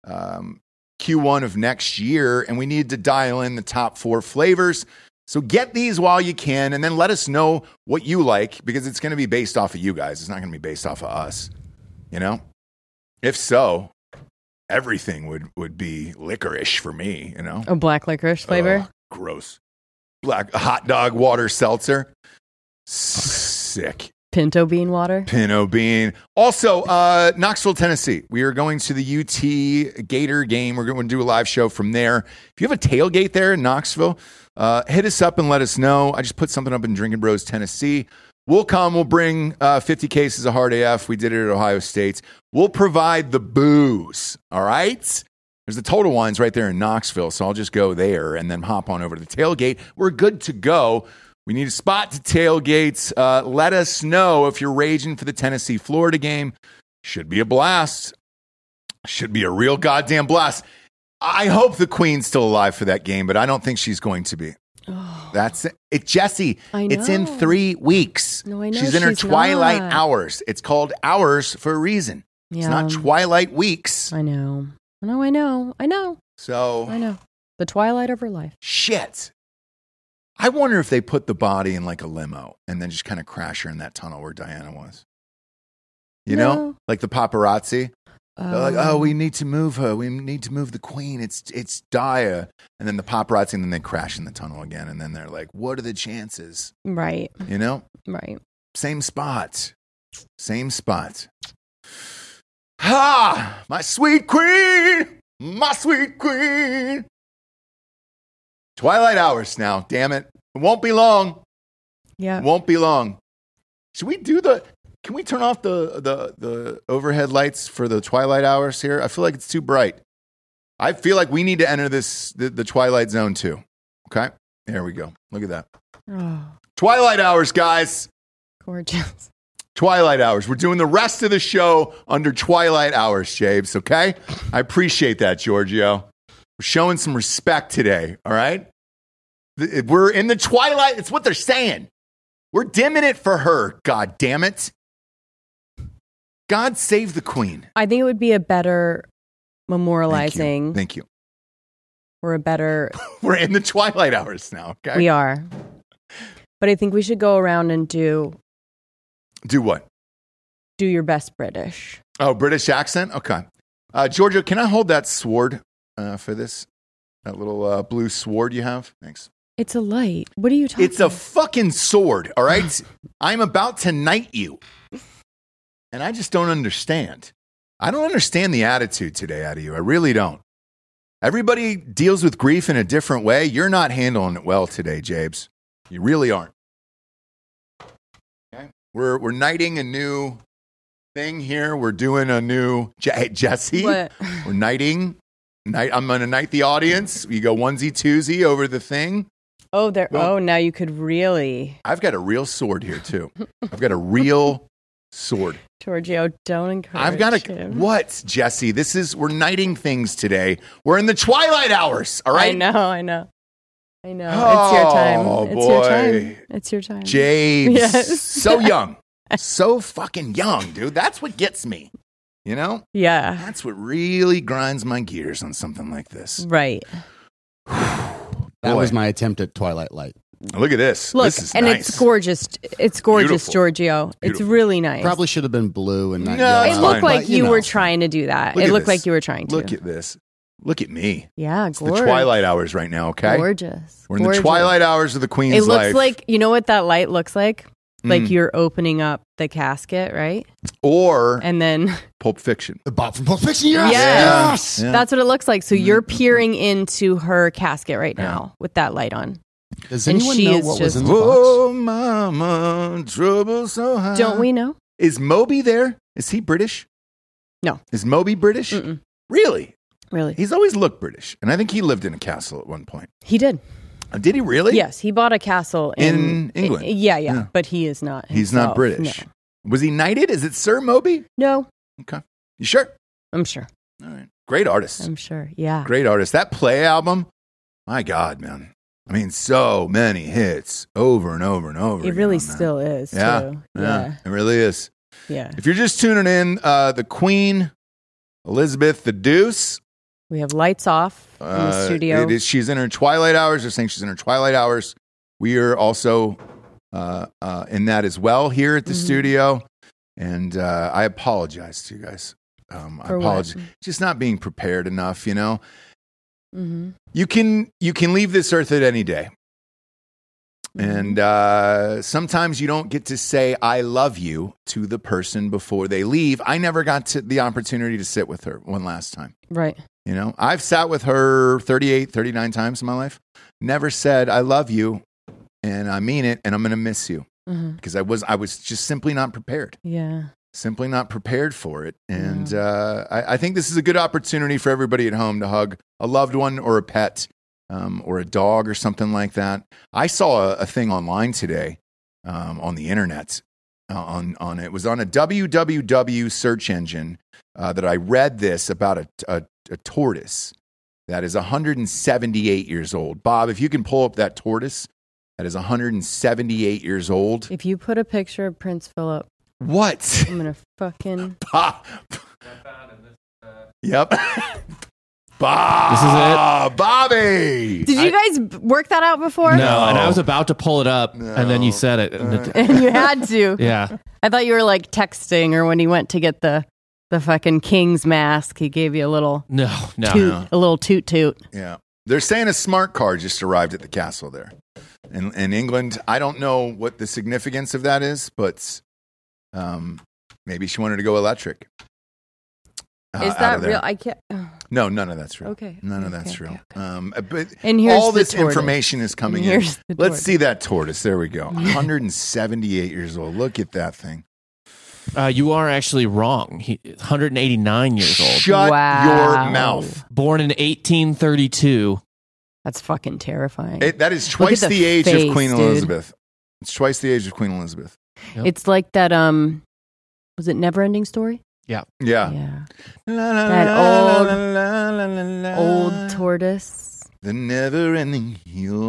Q1 of next year. And we need to dial in the top 4 flavors. So get these while you can, and then let us know what you like, because it's going to be based off of you guys. It's not going to be based off of us, you know? If so, everything would be licorice for me, you know?
A black licorice flavor?
Gross. Black hot dog water seltzer. Sick.
Pinto bean water?
Pinto bean. Also, Knoxville, Tennessee. We are going to the UT Gator game. We're going to do a live show from there. If you have a tailgate there in Knoxville, hit us up and let us know. I just put something up in Drinking Bros, Tennessee. We'll come. We'll bring 50 cases of Hard AF. We did it at Ohio State. We'll provide the booze. All right? There's the Total Wines right there in Knoxville, so I'll just go there and then hop on over to the tailgate. We're good to go. We need a spot to tailgate. Let us know if you're raging for the Tennessee-Florida game. Should be a blast. Should be a real goddamn blast. I hope the Queen's still alive for that game, but I don't think she's going to be.
Oh.
That's it. Jesse,
I know.
it's in 3 weeks.
No, I know
She's in her twilight
not.
hours. It's called hours for a reason.
Yeah.
It's not twilight weeks.
I know. I know.
So,
The twilight of her life.
shit. I wonder if they put the body in like a limo and then just kind of crash her in that tunnel where Diana was. You know, like the paparazzi. They're like,
Oh,
we need to move her. We need to move the queen. It's dire. And then the paparazzi, and then they crash in the tunnel again. And then they're like, what are the chances?
right,
You know,
right.
same spot. Same spot. Ha! My sweet queen! My sweet queen! Twilight hours now, damn it. It won't be long.
Yeah.
It won't be long. Should we do can we turn off the overhead lights for the twilight hours here? I feel like it's too bright. I feel like we need to enter the twilight zone too. Okay? There we go. Look at that.
Oh,
Twilight hours, guys.
gorgeous.
Twilight hours. We're doing the rest of the show under twilight hours, James, okay? I appreciate that, Giorgio. We're showing some respect today, all right? We're in the twilight. It's what they're saying. We're dimming it for her, God damn it. God save the queen.
I think it would be a better memorializing
Thank you.
or a better.
We're in the twilight hours now, okay?
We are. But I think we should go around and do
what?
your best British.
Oh, British accent? Okay. Giorgio, can I hold that sword for this? That little blue sword you have? Thanks.
It's a light. What are you talking
It's a fucking sword, all right? I'm about to knight you. And I just don't understand. I don't understand the attitude today out of you. I really don't. Everybody deals with grief in a different way. You're not handling it well today, Jabes. You really aren't. Okay? We're knighting a new thing here. We're doing a new Jesse.
What?
We're knighting. I'm going to knight the audience. You go onesie twosie over the thing.
Oh, there.
Well-
Oh, now you could really,
I've got a real sword here too. I've got a real sword.
Giorgio. Don't encourage.
I've got
him.
what, Jesse? We're knighting things today. We're in the twilight hours. All right.
I know. It's your
Oh,
time. It's
boy.
your time. It's your time.
James,
Yes.
so young, so fucking young, dude. That's what gets me. You know,
Yeah.
that's what really grinds my gears on something like this.
Right.
That
Boy.
was my attempt at Twilight Light.
Look at this.
Look,
This is
and
nice.
it's gorgeous. It's gorgeous,
Beautiful.
Giorgio. It's
Beautiful.
really nice.
Probably should have been blue and not
No,
yellow.
It
it's
looked
fine.
like
But,
you
know.
were trying to do that.
Look
It
at
looked
this.
like you were trying to.
Look at this. Look at me.
Yeah,
It's
gorgeous.
the twilight hours right now. Okay,
Gorgeous.
we're in the
Gorgeous.
twilight hours of the Queen's
It looks
life.
like, you know what that light looks like? Like
Mm.
you're opening up the casket, right?
or
And then
Pulp Fiction.
The Bob from Pulp Fiction, yes!
Yeah.
Yes!
Yeah.
that's what it looks like. So you're peering into her casket right now with that light on.
Does
And
anyone
she
know
is
what
just-
was in the box?
Oh, mama, trouble so high.
Don't we know?
Is Moby there? Is he British?
No.
Is Moby British?
Mm-mm.
Really?
Really?
He's always looked British. And I think he lived in a castle at one point.
He did.
Did he really?
Yes, he bought a castle
In England?
Yeah,
Yeah.
but he is not.
He's not
himself.
British.
No.
Was he knighted? Is it Sir Moby?
No,
Okay. You sure?
I'm sure.
All right. Great artist.
I'm sure. Yeah.
Great artist. That Play album, my God, man. I mean, so many hits over and over and over.
It
again
really
on that.
still is,
Yeah.
too.
Yeah, it really is.
Yeah.
If you're just tuning in, the Queen, Elizabeth the Deuce,
We have lights off in the studio.
she's in her twilight hours. They're saying she's in her twilight hours. We are also in that as well here at the
Mhm.
studio. And I apologize to you guys. I
For what?
apologize. Just not being prepared enough, you know.
Mm-hmm.
You can leave this earth at any day. And sometimes you don't get to say I love you to the person before they leave. I never got the opportunity to sit with her one last time.
Right.
You know, I've sat with her 38, 39 times in my life. Never said I love you and I mean it and I'm going to miss you
Mm-hmm.
because I was just simply not prepared.
Yeah.
Simply not prepared for it. And I think this is a good opportunity for everybody at home to hug a loved one or a pet or a dog or something like that. I saw a thing online today on the internet. It was on a www search engine that I read this about a tortoise that is 178 years old. Bob, if you can pull up that tortoise that is 178 years old.
If you put a picture of Prince Philip,
What?
I'm going to fucking.
Pop. Yep. Bobby.
Did you guys work that out before?
No, and I was about to pull it up, and then you said it.
And you had to.
Yeah.
I thought you were like texting, or when he went to get the fucking king's mask, he gave you a little
No.
a little toot.
Yeah. They're saying a smart car just arrived at the castle there in England. I don't know what the significance of that is, but maybe she wanted to go electric.
Is that real? I can't.
No, none of that's real.
Okay.
None of that's real.
Okay.
But
And here's
all
the
this
tortoise.
information is coming in.
Here's the
Let's
tortoise.
see that tortoise. There we go. 178 years old. Look at that thing.
You are actually wrong. He's 189 years old.
Shut
Wow.
your mouth.
Born in 1832.
That's fucking terrifying.
That is
Look
twice
at
the
the
age
face,
of Queen
dude.
Elizabeth. It's twice the age of Queen Elizabeth.
Yep.
It's like that. Was it Neverending Story?
Yeah.
Yeah.
That
Old tortoise.
The never-ending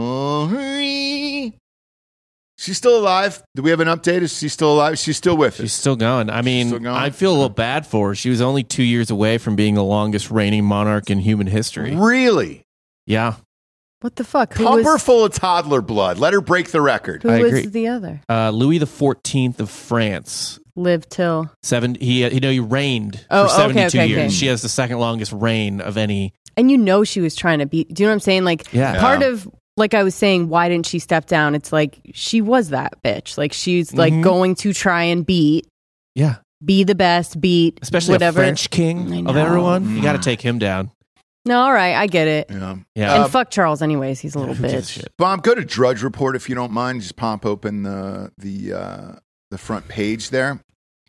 story. She's still alive. Do we have an update? Is she still alive? She's still with
She's
us.
still going. I mean,
still going?
I feel a little bad for her. She was only 2 years away from being the longest reigning monarch in human history.
Really?
Yeah.
What the fuck? Who
Pump her
was,
full of toddler blood. Let her break the record.
who
I
was
agree.
the other?
Louis XIV of France.
Live till.
He reigned
Oh,
for
okay,
72
okay,
years.
okay.
She has the second longest reign of any.
And she was trying to beat. Do you know what I'm saying? Like,
Yeah.
part of, like I was saying, why didn't she step down? It's like, she was that bitch. Like, she's like going to try and be the best, beat,
Especially
whatever.
a French king
I
of
know.
everyone. You got to take him down.
No, all right, I get it.
Yeah.
Yeah.
And fuck Charles, anyways. He's a little
Who gives a
bitch.
shit?
Bob, go to Drudge Report if you don't mind. Just pop open the front page there.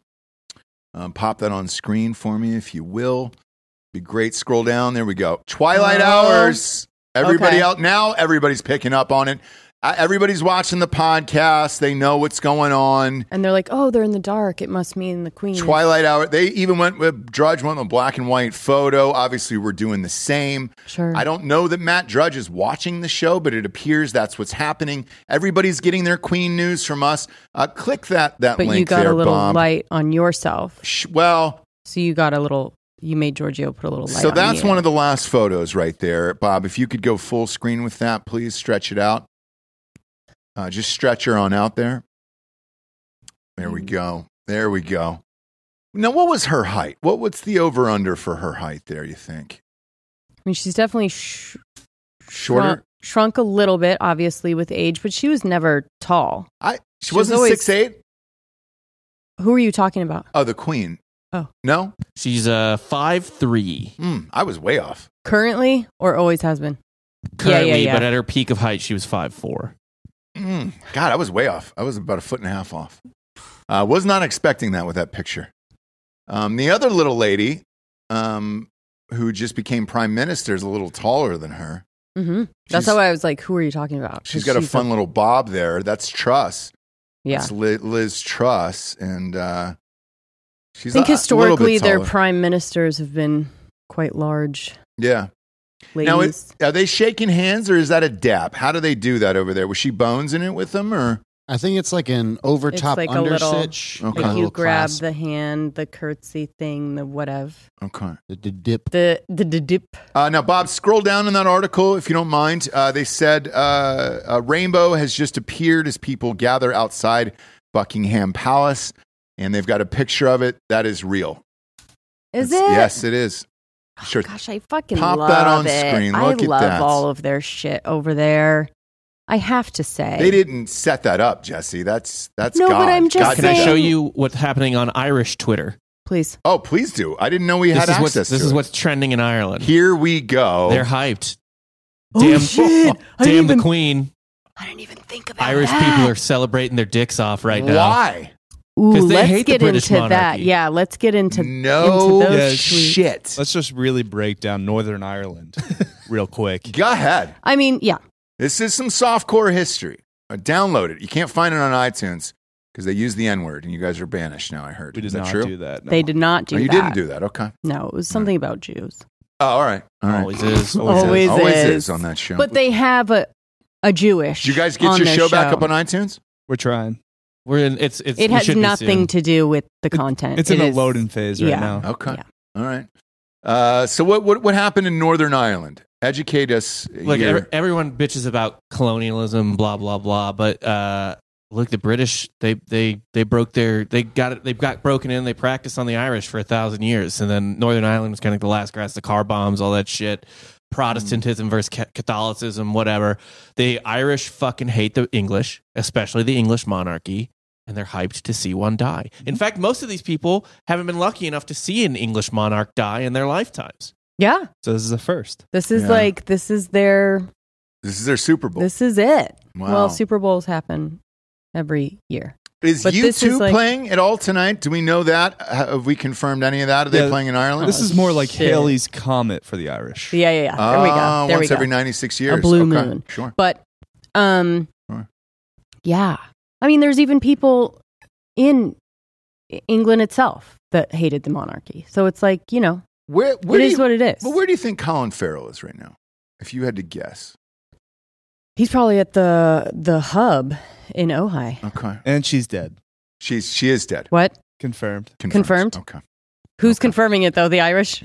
Pop that on screen for me if you will. Be great. Scroll down. There we go. Twilight Hours. Everybody
Okay.
out now. Everybody's picking up on it. Everybody's watching the podcast. They know what's going on.
And they're like, oh, they're in the dark. It must mean the queen.
Twilight Hour. They even went with Drudge went with a black and white photo. Obviously, we're doing the same.
Sure.
I don't know that Matt Drudge is watching the show, but it appears that's what's happening. Everybody's getting their queen news from us. Click that
But
link
you got
there,
a little
Bob.
light on yourself.
Well,
So you got a little, you made Giorgio put a little light
so
on
that's
you.
one of the last photos right there. Bob, if you could go full screen with that, please stretch it out. Just stretch her on out there. There we go. There we go. Now, what was her height? What's the over-under for her height there, you think?
I mean, she's definitely
Shorter?
shrunk a little bit, obviously, with age, but she was never tall.
She
was
wasn't
always-
6'8"?
Who are you talking about?
Oh, the queen.
Oh.
No?
She's 5'3"
I was way off.
Currently or always has been?
currently,
yeah.
but at her peak of height, she was 5'4".
God, I was way off. I was about 1.5 feet off. Was not expecting that with that picture. The other little lady who just became prime minister is a little taller than her.
Mm-hmm. That's
She's-
how I was like, who are you talking about? 'Cause
She's got a fun little bob there. That's Truss.
Yeah.
That's Liz Truss. And she's
I think
a little
historically
bit
their
taller.
prime ministers have been quite large
Yeah.
ladies.
Now, are they shaking hands or is that a dap? How do they do that over there? Was she bones in it with them or?
I think it's like an over
It's
top
like a
under
little-
stitch.
Okay.
like
a
you
little
grab
clasp.
the hand, the curtsy thing, the whatever.
Okay.
the dip.
The dip.
Now, Bob, scroll down in that article if you don't mind. They said a rainbow has just appeared as people gather outside Buckingham Palace, and they've got a picture of it. That is real.
Is
It's-
it?
Yes, it is. Sure.
Gosh, I fucking
Pop
love
that on
it.
screen.
I
Look at
love
that.
all of their shit over there. I have to say.
They didn't set that up, Jesse. That's
No,
God.
but I'm just
God
Can
did
I
saying-
that.
show you what's happening on Irish Twitter?
Please.
Oh, please do. I didn't know we had access to
This is
it.
what's trending in Ireland.
Here we go.
They're hyped.
Oh,
Damn,
shit. I didn't
damn the
even-
queen.
I didn't even think about
Irish
that.
people are celebrating their dicks off right now.
Why?
Ooh,
'Cause they
let's
hate the
get
British
into that.
monarchy.
Yeah, let's get into
No
into those
Yeah,
tweets.
shit.
Let's just really break down Northern Ireland real quick.
Go ahead.
I mean, yeah.
This is some softcore history. Download it. You can't find it on iTunes because they use the N-word, and you guys are banished now, I heard.
We did
Is that
not
true?
do that. No.
They did not do
Oh, you
that.
didn't do that. Okay.
No, it was something about Jews.
Oh, all right. All right.
Always is.
Always
Always
is.
is on that show.
But they have a Jewish.
Did you guys get
on
your
their
show back up on iTunes?
We're trying.
We're in. It's.
It
we
has
should be
nothing
soon.
to do with the content.
It's in
It
a
is-
loading phase right
yeah.
now.
Okay.
Yeah.
All right. So what happened in Northern Ireland? Educate us.
Like
here.
everyone bitches about colonialism, blah blah blah. But look, the British they got broken in. They practiced on the Irish for 1,000 years, and then Northern Ireland was kind of the last grasp. The car bombs, all that shit. Protestantism versus Catholicism, whatever. The Irish fucking hate the English, especially the English monarchy, and they're hyped to see one die. In fact, most of these people haven't been lucky enough to see an English monarch die in their lifetimes.
Yeah.
So this is the first.
This is
Yeah.
this is their
Super Bowl.
This is it.
Wow.
Well, Super Bowls happen every year.
Is
but this is
U2
like-
playing at all tonight? Do we know that? Have we confirmed any of that? Are they
Yeah,
playing in Ireland?
This is more like
shit.
Haley's Comet for the Irish.
Yeah. There we go. There we
once
go.
every 96 years.
A blue
Okay,
moon.
Sure.
But,
Sure.
yeah. I mean, there's even people in England itself that hated the monarchy. So it's like,
Where
it
do
is
you,
what it is.
But where do you think Colin Farrell is right now? If you had to guess.
He's probably at the hub in Ojai.
Okay.
And she's dead.
She is dead.
What?
Confirmed.
Confirmed?
Okay.
Who's
Okay.
confirming it, though? The Irish?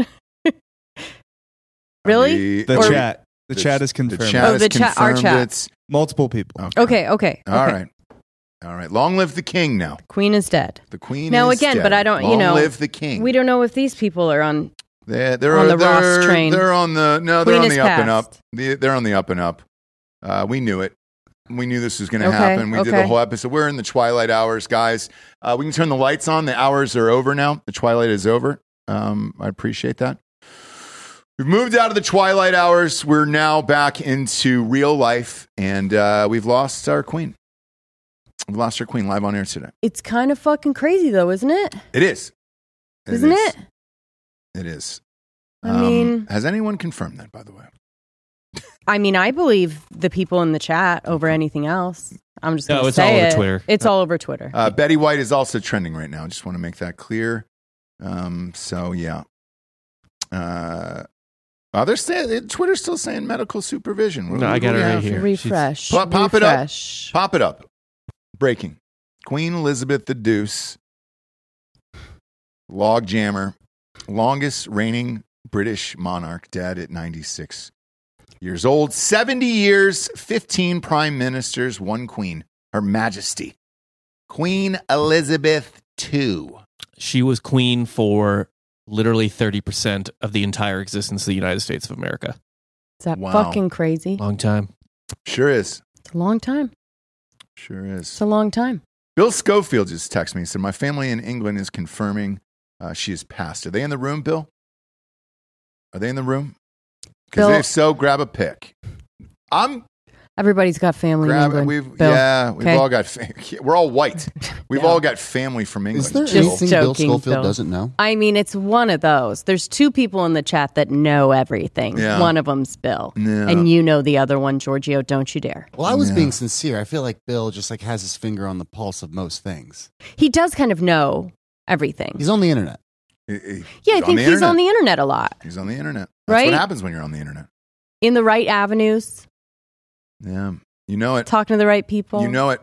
Really?
The
Or-
chat. The chat is confirmed.
The chat
Oh,
has
the chat- our
confirmed
chat.
it's-
Multiple people.
Okay.
All right. Long live the king now.
Queen is dead.
The queen
Now,
is
again,
dead.
but I don't-
Long
you know,
live the king.
We don't know if these people are on.
They're
on the Ross train.
They're on the they're
Queen
on
is
the up and up.
passed.
They're on the up and up. We knew it. We knew this was going to
Okay,
happen. We did the
okay.
whole episode. We're in the twilight hours, guys. We can turn the lights on. The hours are over now. The twilight is over. I appreciate that. We've moved out of the twilight hours. We're now back into real life, and we've lost our queen. We've lost our queen live on air today.
It's kind of fucking crazy, though, isn't it?
It is.
Isn't it?
It is.
I mean-
has anyone confirmed that, by the way?
I mean, I believe the people in the chat over anything else. I'm just going
No,
to
it's all
say
over
it.
Twitter.
It's all over Twitter.
Betty White is also trending right now. I just want to make that clear. So, yeah. They're saying, Twitter's still saying medical supervision. What
No, I
do
got
we
it right
have
here.
Refresh.
Pop it up.
Refresh.
Pop it up. Breaking. Queen Elizabeth the Deuce, log jammer, longest reigning British monarch, dead at 96 years old. 70 years, 15 prime ministers, one queen, Her Majesty. Queen Elizabeth II.
She was queen for literally 30% of the entire existence of the United States of America.
Is that
Wow.
fucking crazy?
Long time.
Sure is.
It's a long time.
Sure is.
It's a long time.
Bill Schofield just texted me and said, my family in England is confirming she has passed. Are they in the room, Bill? Are they in the room? Because
Bill-
if so, grab a pic.
Everybody's got family in England.
We've
Bill.
we've
Okay.
all got. We're all white. We've
Yeah.
all got family from England.
Is there
Just
anything Bill
joking,
Schofield
Bill.
doesn't know?
I mean, it's one of those. There's two people in the chat that know everything.
Yeah.
One of them's Bill.
Yeah.
And you know the other one, Giorgio. Don't you dare.
Well, I was
Yeah.
being sincere. I feel like Bill just like has his finger on the pulse of most things.
He does kind of know everything.
He's on the internet.
Yeah, I
He's
think he's on the internet a lot.
He's on the internet. That's
Right?
what happens when you're on the internet.
In the right avenues,
Yeah, you know it.
talking to the right people.
You know it.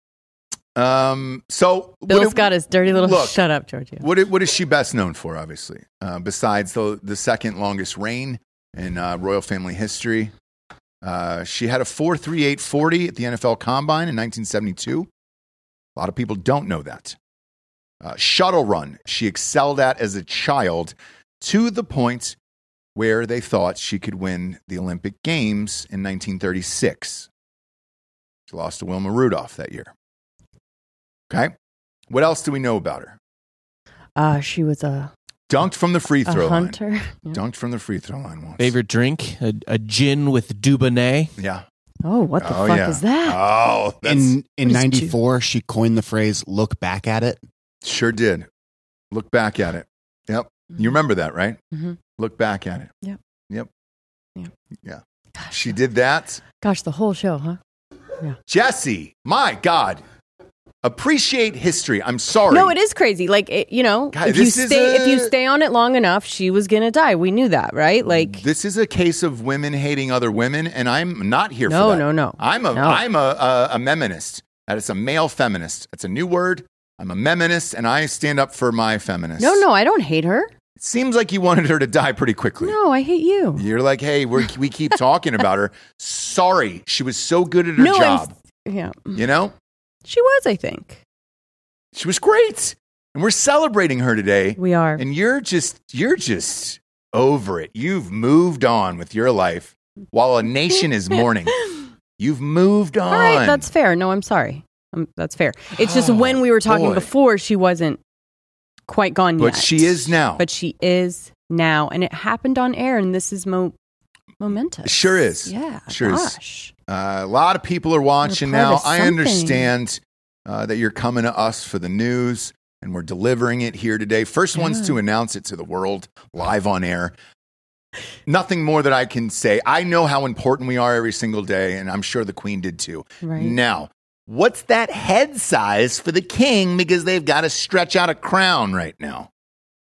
So
Bill's got his dirty little
Look,
shut up, Giorgio.
What is she best known for? Obviously, besides the second longest reign in royal family history, she had a 4.3840 at the NFL Combine in 1972. A lot of people don't know that. Shuttle run she excelled at as a child to the point where they thought she could win the Olympic Games in 1936. She lost to Wilma Rudolph that year. Okay. What else do we know about her?
She was a
Dunked from the free throw line.
hunter. Yeah.
Dunked from the free throw line once.
Favorite drink? A gin with Dubonnet.
Yeah.
Oh, what the
Oh,
fuck
yeah.
is that?
Oh, that's
In
What is
'94, she coined the phrase "look back at it."
sure did. Look back at it. Yep. You remember that, right?
Mhm.
Look back at it.
Yep.
Yep.
Yep.
Yeah.
Gosh,
She did that.
gosh, the whole show, huh?
Jesse, my God. Appreciate history. I'm sorry.
No, it is crazy. Like
God,
if you
this is
stay if you
a-
stay on it long enough, she was gonna die. We knew that, right? Like
This is a case of women hating other women, and I'm not here
No,
for that.
no.
I'm
No.
a meminist. That is a male feminist. It's a new word. I'm a meminist, and I stand up for my feminists.
no, I don't hate her.
It seems like you wanted her to die pretty quickly.
No, I hate you.
You're like, hey, we keep talking about her. Sorry, she was so good at her job.
Yeah.
You know?
She was, I think.
She was great. And we're celebrating her today.
We are.
And you're just over it. You've moved on with your life while a nation is mourning. You've moved on.
All right, that's fair. No, I'm sorry. That's fair. It's just when we were talking before, she wasn't quite gone yet.
But she is now.
But she is now. And it happened on air, and this is momentous.
Sure is.
Yeah.
Sure
gosh.
is. A lot of people are watching
We're part
now.
of
I
something.
understand that you're coming to us for the news, and we're delivering it here today. First ones to announce it to the world live on air. Nothing more that I can say. I know how important we are every single day, and I'm sure the Queen did too.
Right.
Now, what's that head size for the king because they've got to stretch out a crown right now?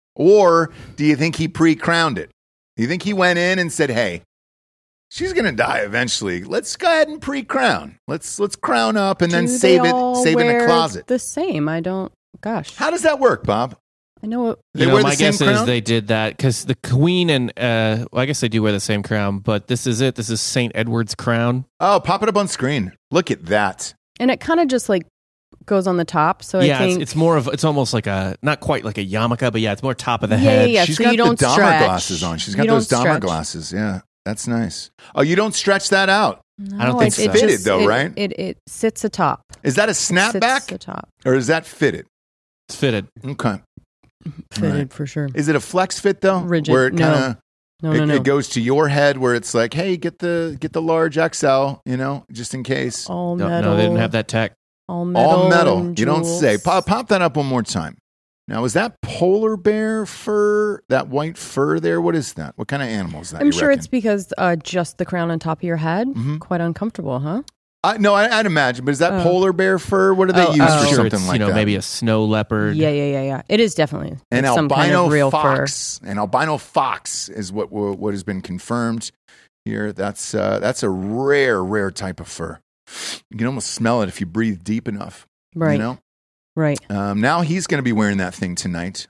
Or do you think he pre-crowned it? Do you think he went in and said, hey, she's going to die eventually. Let's go ahead and pre-crown. Let's crown up and then
Do
save
they
it
all
in the
wear
closet.
The same. I don't. Gosh.
How does that work, Bob?
I know.
They wear the
my
same
guess is
crown?
they did that because the Queen and I guess they do wear the same crown, but this is it. This is St. Edward's crown.
Oh, pop it up on screen. Look at that.
And it kind of just like goes on the top. So
Yeah,
I think
it's more of it's almost like not quite like a yarmulke, but yeah, it's more top of the
Yeah,
head.
yeah.
She's
so
got
you don't
the Dahmer
stretch.
glasses on. She's got
You don't
those Dahmer
stretch.
glasses. Yeah, that's nice. Oh, you don't stretch that out.
No,
I don't think
it
so.
Fitted
just-
though,
it-
right?
It sits atop.
Is that a
Sits
snapback
atop.
or is that fitted?
It's fitted.
Okay.
Fitted
Right.
for sure.
Is it a flex fit though?
Rigid.
Where it
No.
kind of
No.
it goes to your head where it's like, hey, get the large XL, just in case.
All
No,
metal.
no, they didn't have that tech.
All metal.
All metal.
and
You don't
jewels.
say. Pop that up one more time. Now, is that polar bear fur? That white fur there? What is that? What kind of animal is that?
I'm
you
sure
reckon?
it's because just the crown on top of your head.
Mhm.
Quite uncomfortable, huh?
No, I'd imagine. But is that
Oh.
polar bear fur? What do they
Oh,
use
oh.
for
I'm sure
something
it's
like that?
maybe a snow leopard.
Yeah. It is definitely
An
like some kind
albino
of real
fox. An albino fox is what has been confirmed here. That's a rare type of fur. You can almost smell it if you breathe deep enough.
fur. Right.
You know?
Right.
Now he's going to be wearing that thing tonight.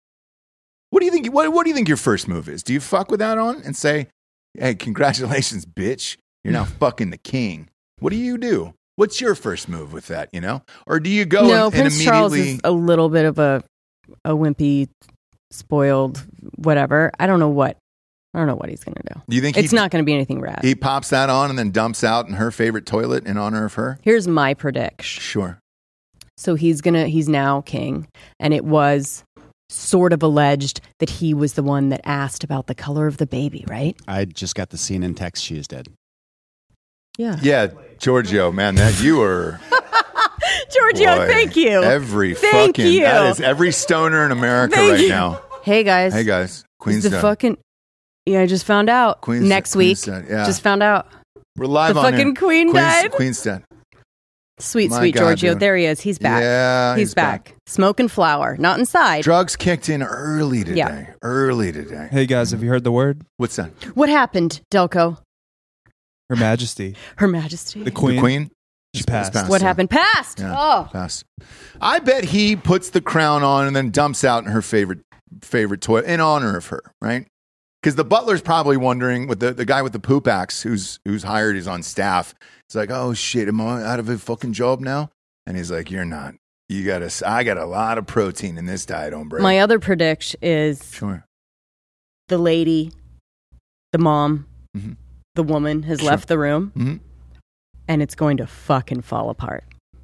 What do you think? What do you think your first move is? Do you fuck with that on and say, "Hey, congratulations, bitch! You're now fucking the king"? What do you do? What's your first move with that? Or do you go
No,
and
Prince Charles
immediately?
is a little bit of a wimpy, spoiled, whatever. I don't know what he's going to do.
Do you think
It's not going to be anything rad.
he pops that on and then dumps out in her favorite toilet in honor of her?
Here's my prediction.
Sure.
So he's now king, and it was sort of alleged that he was the one that asked about the color of the baby, right?
I just got the CNN text she is dead.
Yeah.
Yeah, Giorgio, man, that you were.
Giorgio,
Boy,
thank you. Thank you.
That is every stoner in America
Thank
right
you.
now.
Hey guys.
Hey guys,
Is
Queen's
the
dead.
fucking I just found out
Queen's
next
dead.
week.
Queen's dead. Yeah.
Just found out
We're live
the
on
fucking
air.
queen died.
Queen's dead.
Sweet
My God,
Giorgio.
dude.
There he is. He's back.
Yeah,
he's back. Smoking flower, not inside.
Drugs kicked in early today.
Yeah.
Early today.
Hey guys, have you heard the word?
What's that?
What happened, Delco?
Her Majesty,
Her Majesty.
the Queen.
The Queen?
She's passed.
What happened? Passed.
Yeah.
Oh.
Pass. I bet he puts the crown on and then dumps out in her favorite toilet in honor of her, right? Because the butler's probably wondering, with the guy with the poop axe who's hired, he's on staff. It's like, oh shit, am I out of a fucking job now? And he's like, you're not. I got a lot of protein in this diet, hombre.
My other prediction is
Sure.
the lady, the mom,
Mhm.
the woman has
Sure.
left the room,
Mhm.
and it's going to fucking fall apart.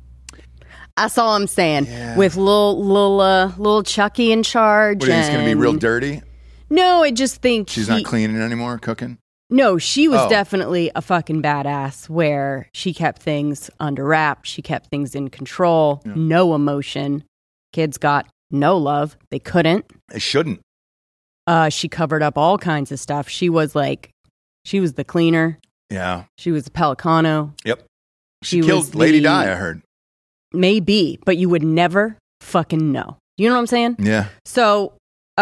That's all I'm saying.
Yeah.
With little Chucky in charge.
What, he's going to be real
and-
dirty?
No, I just think
She's not cleaning anymore, cooking?
No, she was
Oh.
definitely a fucking badass where she kept things under wraps. She kept things in control.
Yeah.
No emotion. Kids got no love. They couldn't.
It shouldn't.
She covered up all kinds of stuff. She was the cleaner.
Yeah.
She was the Pelicano.
Yep.
She
She killed
was
Lady
the-
Di, I heard.
Maybe, but you would never fucking know. You know what I'm saying?
Yeah.
So,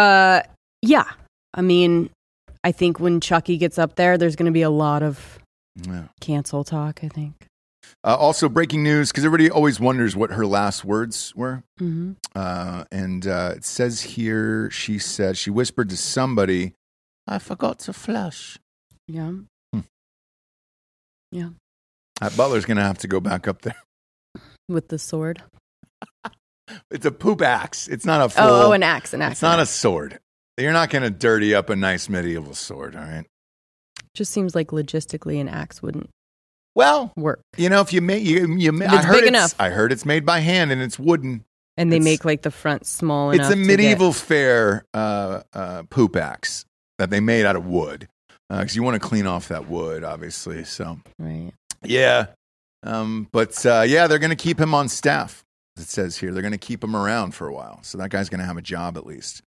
yeah. I mean, I think when Chucky gets up there, there's going to be a lot of
Yeah.
cancel talk, I think.
Also, breaking news, because everybody always wonders what her last words were.
Mm-hmm.
And it says here, she said, she whispered to somebody, I forgot to flush.
Yeah. Yeah.
Butler's going to have to go back up there.
With the sword.
It's a poop axe. It's not a full.
Oh, an axe.
It's not a sword. You're not going to dirty up a nice medieval sword, all right?
Just seems like logistically an axe wouldn't
work. If you make
it's big enough.
I heard it's made by hand and it's wooden.
And they make like the front small enough.
It's a medieval fair poop axe that they made out of wood because you want to clean off that wood, obviously. So
right,
yeah, but they're going to keep him on staff. It says here they're going to keep him around for a while, so that guy's going to have a job at least.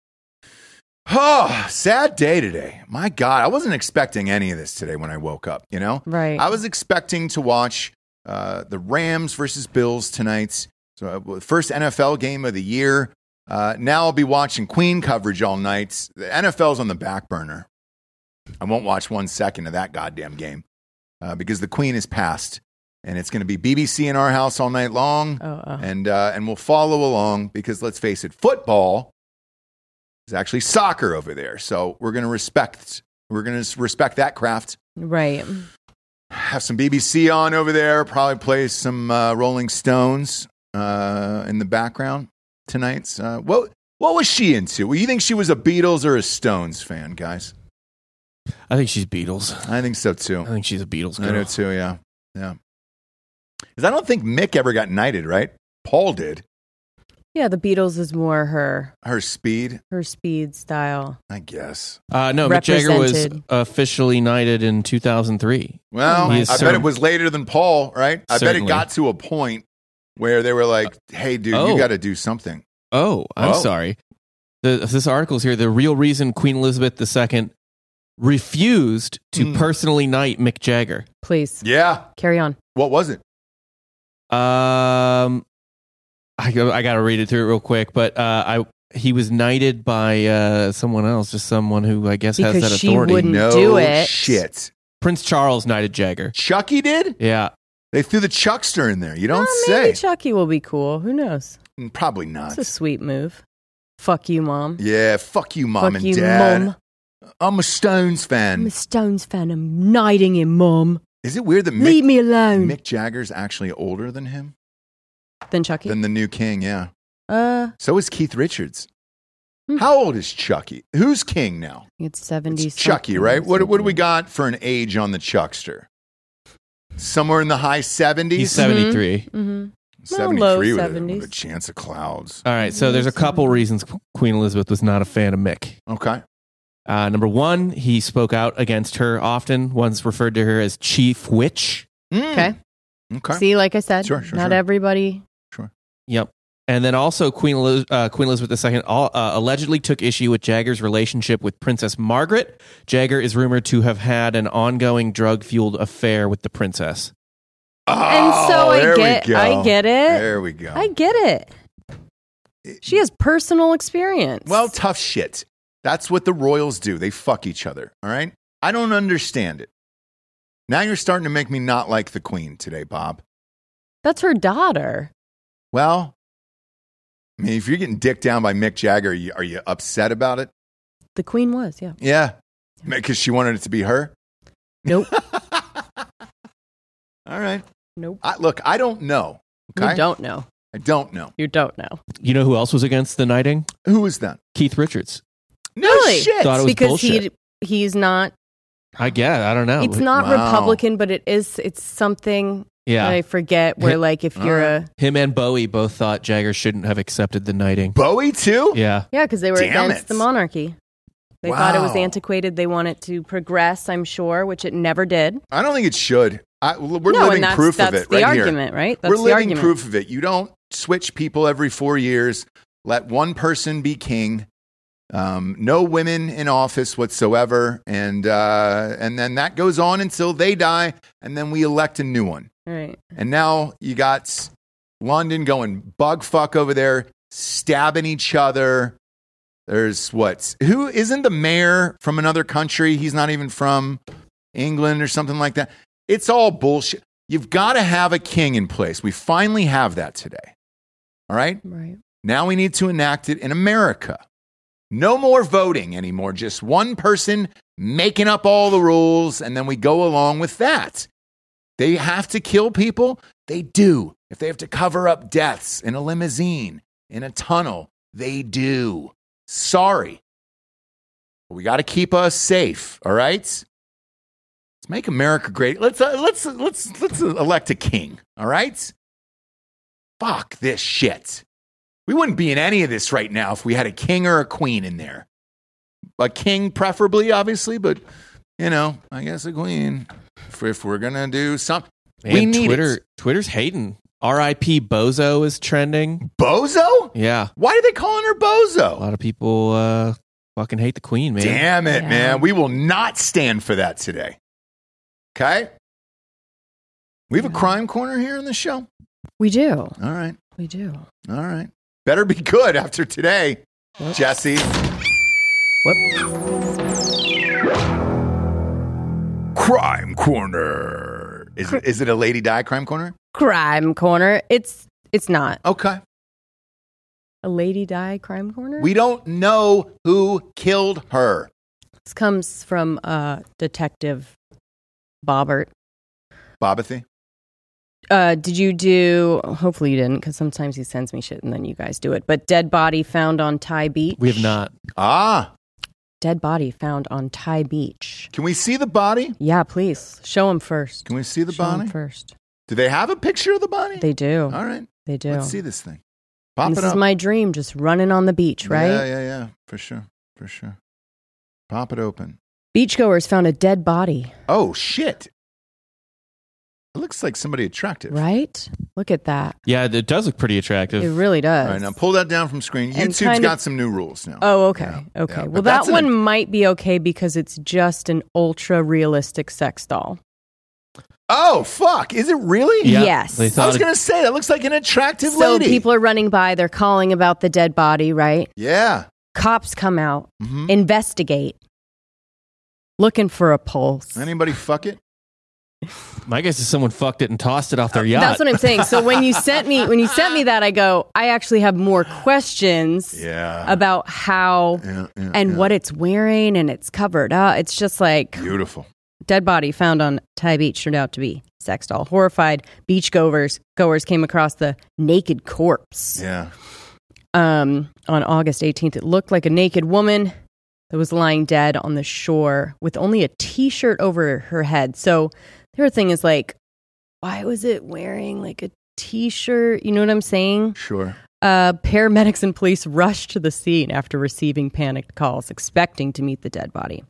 Oh, sad day today. My God, I wasn't expecting any of this today when I woke up,
Right.
I was expecting to watch the Rams versus Bills tonight. So first NFL game of the year. Now I'll be watching Queen coverage all night. The NFL's on the back burner. I won't watch 1 second of that goddamn game because the Queen is passed. And it's going to be BBC in our house all night long. And we'll follow along because let's face it, football is actually soccer over there. So we're going to respect that craft.
Right.
Have some BBC on over there. Probably play some Rolling Stones in the background tonight. What was she into? Well, you think she was a Beatles or a Stones fan, guys?
I think she's Beatles.
I think so too.
I think she's a Beatles girl.
I do too. Yeah. Because I don't think Mick ever got knighted, right? Paul did.
Yeah, the Beatles is more her
speed
style.
I guess.
No, Mick Jagger was officially knighted in 2003.
Well, I bet it was later than Paul, right? I bet it got to a point where they were like, hey, dude, you got to do something.
Oh, I'm sorry. This article's here. The real reason Queen Elizabeth II refused to personally knight Mick Jagger.
Please.
Yeah.
Carry on.
What was it?
I got to read it through it real quick, but he was knighted by someone else, just someone who I guess has that authority.
She wouldn't do it.
Shit.
Prince Charles knighted Jagger.
Chucky did?
Yeah.
They threw the Chuckster in there. You don't
maybe
say.
Chucky will be cool. Who knows?
Probably not.
It's a sweet move. Fuck you, Mom.
Yeah, fuck you, Mom
fuck
and
you,
Dad.
Mom.
I'm a Stones fan.
I'm a Stones fan. I'm knighting him, Mom.
Is it weird that
leave me alone?
Mick Jagger's actually older than him?
Than Chucky?
Than the new king, yeah. So is Keith Richards. How old is Chucky? Who's king now?
It's 70.
It's Chucky, right? What do we got for an age on the Chuckster? Somewhere in the high 70s?
He's 73.
Mm-hmm.
73
low
with
70s.
a chance of clouds.
All right, so there's a couple reasons Queen Elizabeth was not a fan of Mick.
Okay.
Number one, he spoke out against her often. Once referred to her as Chief Witch.
Okay. See, like I said, not everybody.
Sure.
Yep. And then also Queen Elizabeth II allegedly took issue with Jagger's relationship with Princess Margaret. Jagger is rumored to have had an ongoing drug-fueled affair with the princess.
Oh, and so I get it.
There we go.
I get it. She has personal experience.
Well, tough shit. That's what the royals do. They fuck each other, all right? I don't understand it. Now you're starting to make me not like the queen today, Bob.
That's her daughter.
Well, I mean, if you're getting dicked down by Mick Jagger, are you upset about it?
The queen was, yeah.
Yeah, because she wanted it to be her?
Nope.
All right.
Nope.
Look, I don't know. Okay?
You don't know.
I don't know.
You don't know.
You know who else was against the knighting?
Who was that?
Keith Richards.
No
really?
Shit.
Thought it was
because
bullshit.
He's not.
I don't know.
It's not Republican, but it's something.
Yeah.
I forget where, like, if you're
him and Bowie both thought Jagger shouldn't have accepted the knighting.
Bowie too?
Yeah.
Yeah, because they were against the monarchy. They thought it was antiquated. They want it to progress, I'm sure, which it never did.
I don't think it should. We're living proof of it right here.
That's the argument, right? That's
we're
the
living
argument.
proof of it. You don't switch people every 4 years. Let one person be king. No women in office whatsoever, and then that goes on until they die, and then we elect a new one.
Right.
And now you got London going bug fuck over there, stabbing each other. There's who isn't the mayor from another country? He's not even from England or something like that. It's all bullshit. You've got to have a king in place. We finally have that today. All right?
Right.
Now we need to enact it in America. No more voting anymore. Just one person making up all the rules, and then we go along with that. They have to kill people? They do. If they have to cover up deaths in a limousine, in a tunnel, they do. Sorry. But we got to keep us safe, all right? Let's make America great. Let's elect a king, all right? Fuck this shit. We wouldn't be in any of this right now if we had a king or a queen in there. A king preferably, obviously, but, I guess a queen. If we're going to do something, we need it.
Twitter's hating. R.I.P. Bozo is trending.
Bozo?
Yeah.
Why are they calling her Bozo?
A lot of people fucking hate the queen, man.
Damn it, man. We will not stand for that today. Okay? We have a crime corner here in the show?
We do.
All right.
We do.
All right. Better be good after today, Jesse. Crime corner. Is it a lady die crime corner?
Crime corner. It's not.
Okay.
A lady die crime corner?
We don't know who killed her.
This comes from Detective Bobbert.
Bobathy?
Did you do, hopefully you didn't, because sometimes he sends me shit and then you guys do it, but dead body found on Thai Beach?
We have not.
Dead body found on Thai Beach.
Can we see the body?
Yeah, please. Show him first.
Can we see the
Show
body?
him first.
Do they have a picture of the body?
They do.
All right.
They do.
Let's see this thing. Pop
and
it
this
up.
is my dream, just running on the beach, right?
Yeah. For sure. Pop it open.
Beachgoers found a dead body.
Oh, shit. It looks like somebody attractive.
Right? Look at that.
Yeah, it does look pretty attractive.
It really does.
All right, now pull that down from screen.
And
YouTube's got some new rules now.
Oh, okay.
Yeah.
Okay.
Yeah.
Well,
But
that one might be okay because it's just an ultra realistic sex doll.
Oh, fuck. Is it really?
Yeah,
Yes.
they
I
thought
was going to say, that looks like an attractive
So
lady.
people are running by, they're calling about the dead body, right?
Yeah.
Cops come out,
Mm-hmm.
investigate, looking for a pulse.
Anybody fuck it?
My guess is someone fucked it and tossed it off their yacht.
That's what I'm saying. So when you sent me that, I go, I actually have more questions about how and what it's wearing, and it's covered up. It's just like
Beautiful.
dead body found on Thai Beach turned out to be sex doll. Horrified beachgoers came across the naked corpse.
Yeah.
On August 18th, it looked like a naked woman that was lying dead on the shore with only a T-shirt over her head. So their thing is like, why was it wearing like a T-shirt? You know what I'm saying?
Sure.
Paramedics and police rushed to the scene after receiving panicked calls, expecting to meet the dead body.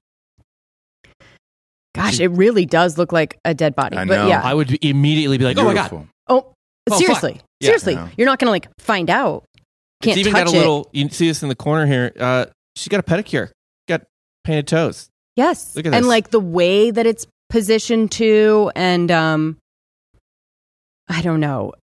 Gosh, it really does look like a dead body.
I
But
know.
yeah.
I would immediately be like, oh my God.
Beautiful.
Oh,
Oh,
seriously.
fuck. Yeah.
Seriously.
Yeah.
You're not going to like find out. Can't
It's even
touch
got a little, you see this in the corner here. She's got a pedicure. Got painted toes.
Yes.
Look at
and
this.
like the way that it's positioned too. And I don't know.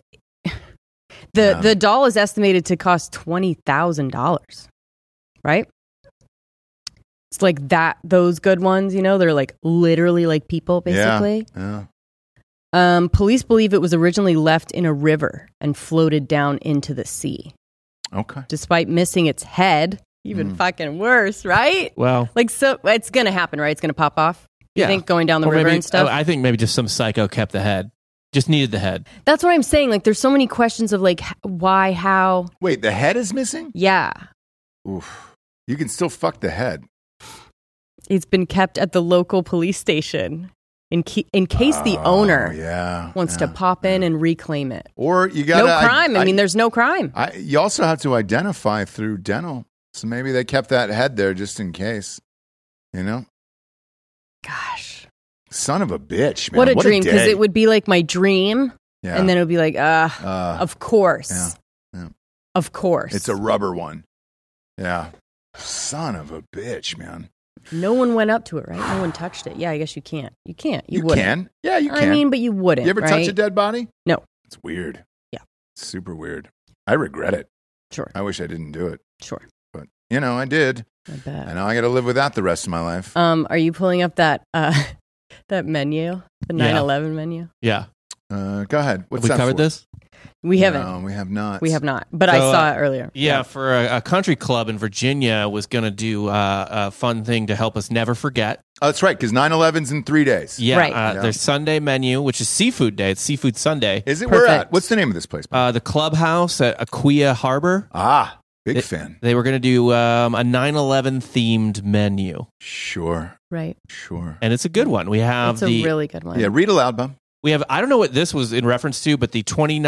The doll is estimated to cost $20,000. Right? It's like that, those good ones, you know, they're like literally like people basically.
Yeah.
Police believe it was originally left in a river and floated down into the sea.
Okay.
Despite missing its head, even fucking worse, right?
Well,
Like, so it's going to happen, right? It's going to pop off. You
yeah.
think going down the
Or
river
maybe,
and stuff?
I think maybe just some psycho kept the head. Just needed the head.
That's what I'm saying. Like, there's so many questions of like, why, how.
Wait, the head is missing?
Yeah.
Oof. You can still fuck the head.
It's been kept at the local police station in case the owner wants to pop in and reclaim it.
Or you got
No crime. I mean, there's no crime.
You also have to identify through dental. So maybe they kept that head there just in case. You know?
Gosh.
Son of a bitch, man.
What a dream. Because
day.
it would be like my dream.
Yeah.
And then it would be like, of course.
Yeah.
Of course.
It's a rubber one. Yeah. Son of a bitch, man.
No one went up to it, right? No one touched it. Yeah, I guess you can't. You can't. You wouldn't.
can. Yeah, you can.
I mean, but you wouldn't.
You ever
right?
touch a dead body?
No.
It's weird.
Yeah.
It's super weird. I regret it.
Sure.
I wish I didn't do it.
Sure.
But, I did.
I bet.
And now I got to live with that the rest of my life.
Are you pulling up that that menu, the 9/11 menu?
Yeah.
Go ahead. What's
Have we
that
covered
for?
this?
We haven't.
No, we have not.
We have not. But I saw it earlier.
Yeah, for a country club in Virginia was going to do a fun thing to help us never forget.
Oh, that's right, because 9/11's in 3 days.
Yeah,
Right.
Their Sunday menu, which is Seafood Day. It's Seafood Sunday.
Is it? Where
Perfect.
at? What's the name of this place?
The Clubhouse at Aquia Harbor.
Big fan.
They were going to do a 9/11 themed menu,
Sure.
Right.
and it's a good one. We have
It's a really good one.
Yeah, read aloud, Bob.
we have I don't know what this was in reference to, but the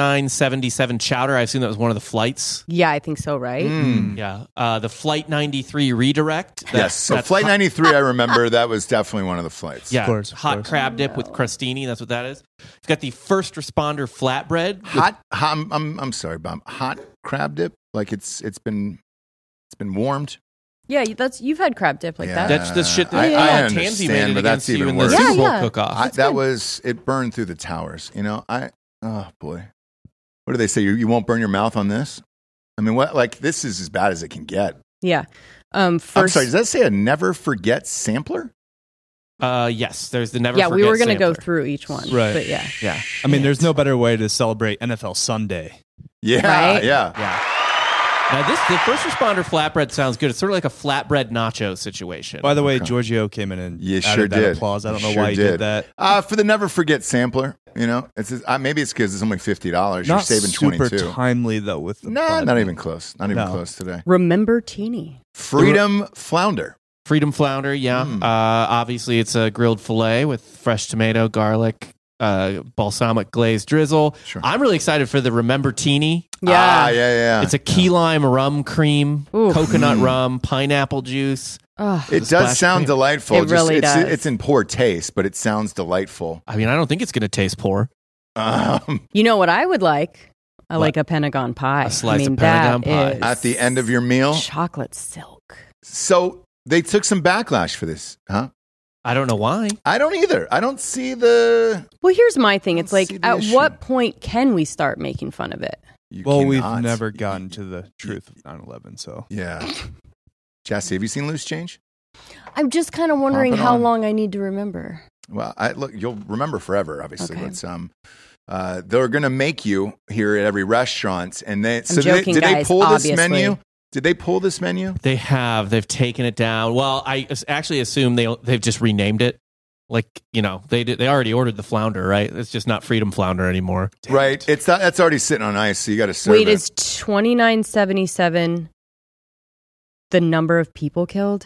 2977 chowder. I assume that was one of the flights.
Yeah, I think so, right?
Yeah, the Flight 93 redirect.
Yes. So
that's
Flight
hot-
93, I remember that was definitely one of the flights.
Yeah,
Of course.
hot crab dip with crostini. That's what that is. It's got the first responder flatbread.
I'm sorry, Bob. Hot crab dip? Like it's been warmed?
Yeah, you've had crab dip like
Yeah.
that.
That's the shit that
I
Tansy
understand,
made it
but that's
against you
even
in the
worse.
Super Bowl
Yeah, yeah.
cook-off.
It burned through the towers. You know, oh boy. What do they say? You won't burn your mouth on this? I mean, what? Like, this is as bad as it can get.
Yeah.
I'm
First,
sorry, does that say a never forget sampler?
Yes, there's the never.
yeah, we
forget
were going to go
sampler.
through each one.
Right.
But yeah.
Yeah,
I mean, there's no better way to celebrate NFL Sunday.
Yeah,
Right?
yeah.
yeah. Now the first responder flatbread sounds good. It's sort of like a flatbread nacho situation.
By the way, Giorgio came in and
You
added
sure
that
did.
applause. I don't know
Sure
why he did that.
For the never forget sampler, you know, maybe it's because it's only $50. You're
Not
saving
super
22.
timely though. With the
No,
bun.
not even close. Not even
No.
close today.
Remember Teeny.
Freedom flounder.
Freedom flounder, yeah. Obviously, it's a grilled filet with fresh tomato, garlic, balsamic glazed drizzle.
Sure.
I'm really excited for the Remember Teeny.
Yeah.
Yeah.
It's a key lime rum cream,
Oof.
coconut rum, pineapple juice.
Oh,
It
The
does
splash
sound
cream.
delightful.
It really does.
It's in poor taste, but it sounds delightful.
I mean, I don't think it's going to taste poor.
you know what I would like? I
What?
like a Pentagon pie.
A slice
I mean,
of Pentagon
that
pie.
is
At the end of your meal.
chocolate silk.
So they took some backlash for this, huh?
I don't know why.
I don't either. I don't see the.
Well, here's my thing. It's like,
see the
at
issue.
what point can we start making fun of it?
You
Well, we've
cannot.
never gotten to the truth of 9/11, so
Yeah. Jassy, have you seen Loose Change?
I'm just kind of wondering
Pop it
how
on.
long I need to remember.
Well, look, you'll remember forever, obviously.
Okay.
But they're going to make you here at every restaurant, and they. So
joking,
did they
guys,
pull this
obviously.
menu? Did they pull this menu?
They have. They've taken it down. Well, I actually assume they've just renamed it. Like, you know, they already ordered the flounder, right? It's just not Freedom Flounder anymore.
Right. That's already sitting on ice, so you got to serve
Wait,
it.
is 2977 the number of people killed?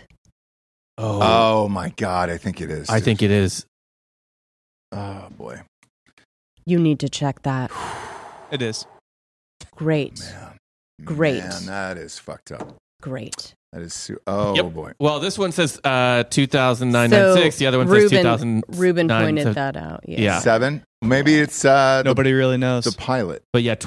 Oh my God, I think it is.
I think it is.
Oh boy,
You need to check that.
it is.
Great.
man.
Great.
Man, that is fucked up.
Great.
That is. Oh
Yep.
boy.
Well, this one says 2009-96. The other one says 2009.
Ruben pointed
so-
that out. Yeah.
Yeah.
7. Maybe it's
Nobody really knows.
the pilot.
But yeah,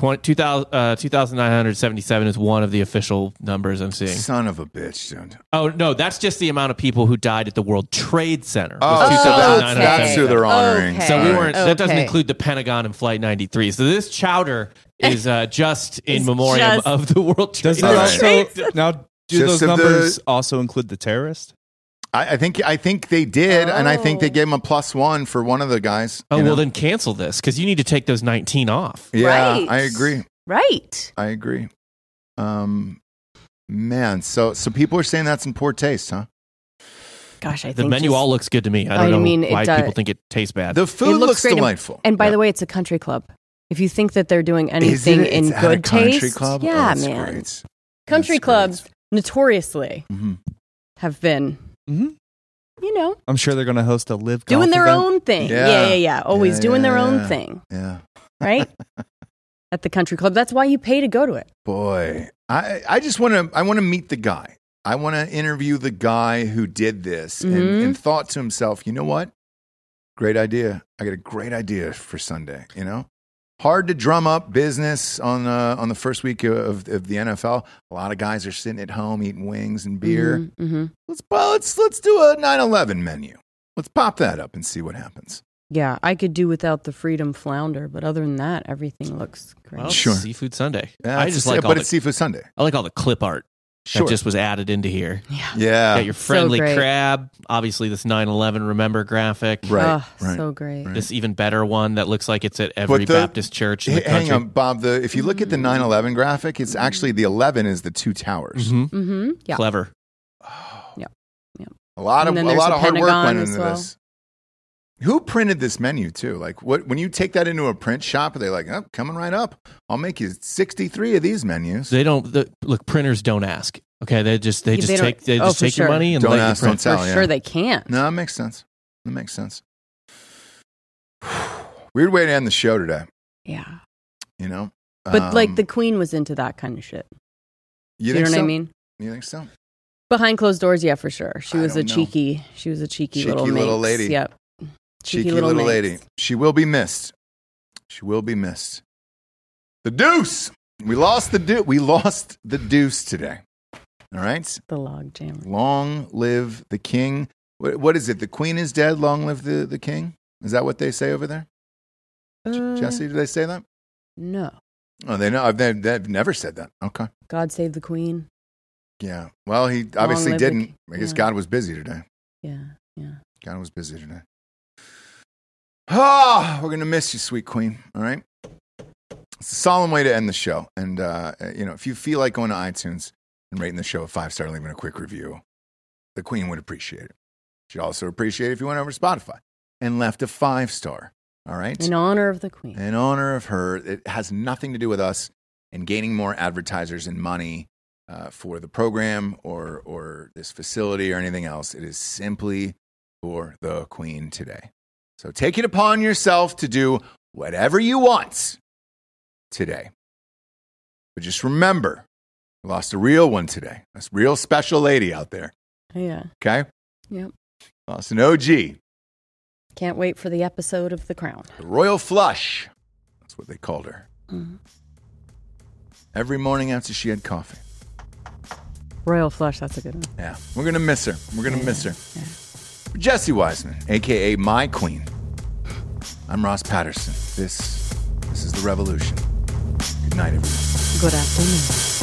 2,977 is one of the official numbers I'm seeing.
Son of a bitch, dude.
Oh, no, that's just the amount of people who died at the World Trade Center.
Oh,
was
so that's
2,977.
who they're honoring.
Okay.
So we
All
weren't.
right.
That doesn't
Okay.
include the Pentagon and Flight 93. So this chowder is just in
It's
memoriam
just-
of the World Trade
Does
Center.
that
All
also now? Do
Just
those
of the-
numbers also include the terrorist?
I think they did, and I think they
Oh.
gave him a +1 for one of the guys.
Oh,
you
well,
know?
then cancel this because you need to take those 19 off.
Yeah,
Right.
I agree.
Right.
I agree. Man, so people are saying that's in poor taste, huh?
Gosh, I
The
think
menu
just-
all looks good to me. I don't
I
know
mean, it
why
does-
people think it tastes bad.
The food
looks
looks
great.
delightful.
And by
Yeah.
the way, it's a country club. If you think that they're doing
Is
anything
it?
in
It's at a
good
country
taste,
club?
yeah,
Oh, that's
man.
great.
Country
That's
clubs notoriously
Mhm.
have been,
Mhm.
you know,
I'm sure they're going to host a live golf
doing their
event.
own thing.
Yeah.
Yeah. Always
Yeah,
doing their
yeah,
own
yeah.
thing,
Yeah.
right? At the country club. That's why you pay to go to it.
Boy, I just want to meet the guy. I want to interview the guy who did this
Mhm.
and thought to himself, you know what? Great idea. I got a great idea for Sunday. You know, hard to drum up business on the first week of the NFL. A lot of guys are sitting at home eating wings and beer.
Mm-hmm.
Let's do a 9/11 menu. Let's pop that up and see what happens.
Yeah, I could do without the Freedom Flounder, but other than that, everything looks great.
Well, it's
Sure.
Seafood Sunday.
Yeah,
I
it's
just
a-
like
but
all
it's Seafood Sunday.
I like all the clip art.
Sure.
that just was added into here.
Yeah.
Got your friendly
great.
crab, obviously this 9/11 Remember graphic.
Right.
Oh, so great.
This even better one that looks like it's at every Baptist church in the country.
Hang on, Bob. If you look at the 9/11 graphic, it's actually the 11 is the two towers.
Mm-hmm. Yeah.
Clever.
A lot of
And then there's a
hard work
Pentagon
went
as
into
well.
this. Who printed this menu too? Like when you take that into a print shop, they're like, "Oh, coming right up. I'll make you 63 of these menus."
They don't look. Printers don't ask. Okay, they just
don't-
take
for
your
sure.
money and
Don't
let you
ask, don't
print.
tell.
For
yeah.
sure they can't.
No, that makes sense. That makes sense. Weird way to end the show today.
Yeah.
You know,
But like the Queen was into that kind of shit.
you
You know
think
what
so?
I mean?
You think so?
Behind closed doors, yeah, for sure. She
I
was a
don't know.
cheeky
Cheeky
little
little
minx.
lady.
Yep.
Cheeky little
minx.
lady. She will be missed. She will be missed. The deuce. We lost the deuce. We lost the deuce today. All right.
The log jam.
Long live the king. What is it? The queen is dead. Long live the king. Is that what they say over there? Jesse, do they say that?
No.
Oh, they know. They've never said that. Okay.
God save the Queen.
Yeah. Well, he obviously
live the
didn't.
king.
I guess
Yeah.
God was busy today.
Yeah. Yeah.
God was busy today. Ah, we're going to miss you, sweet queen. All right. It's a solemn way to end the show. And, if you feel like going to iTunes and rating the show a 5-star, leaving a quick review, the queen would appreciate it. She'd also appreciate it if you went over to Spotify and left a 5-star. All right.
In honor of the Queen.
In honor of her. It has nothing to do with us and gaining more advertisers and money for the program or this facility or anything else. It is simply for the queen today. So take it upon yourself to do whatever you want today. But just remember, we lost a real one today. A real special lady out there.
Yeah.
Okay?
Yep.
Lost an OG.
Can't wait for the episode of The Crown.
The Royal Flush. That's what they called her.
Mm-hmm.
Every morning after she had coffee.
Royal Flush, that's a good one.
Yeah. We're going to miss her. We're going to miss her. Yeah. For Jesse Wiseman, a.k.a. My Queen, I'm Ross Patterson. This is The Revolution. Good night, everyone.
Good afternoon.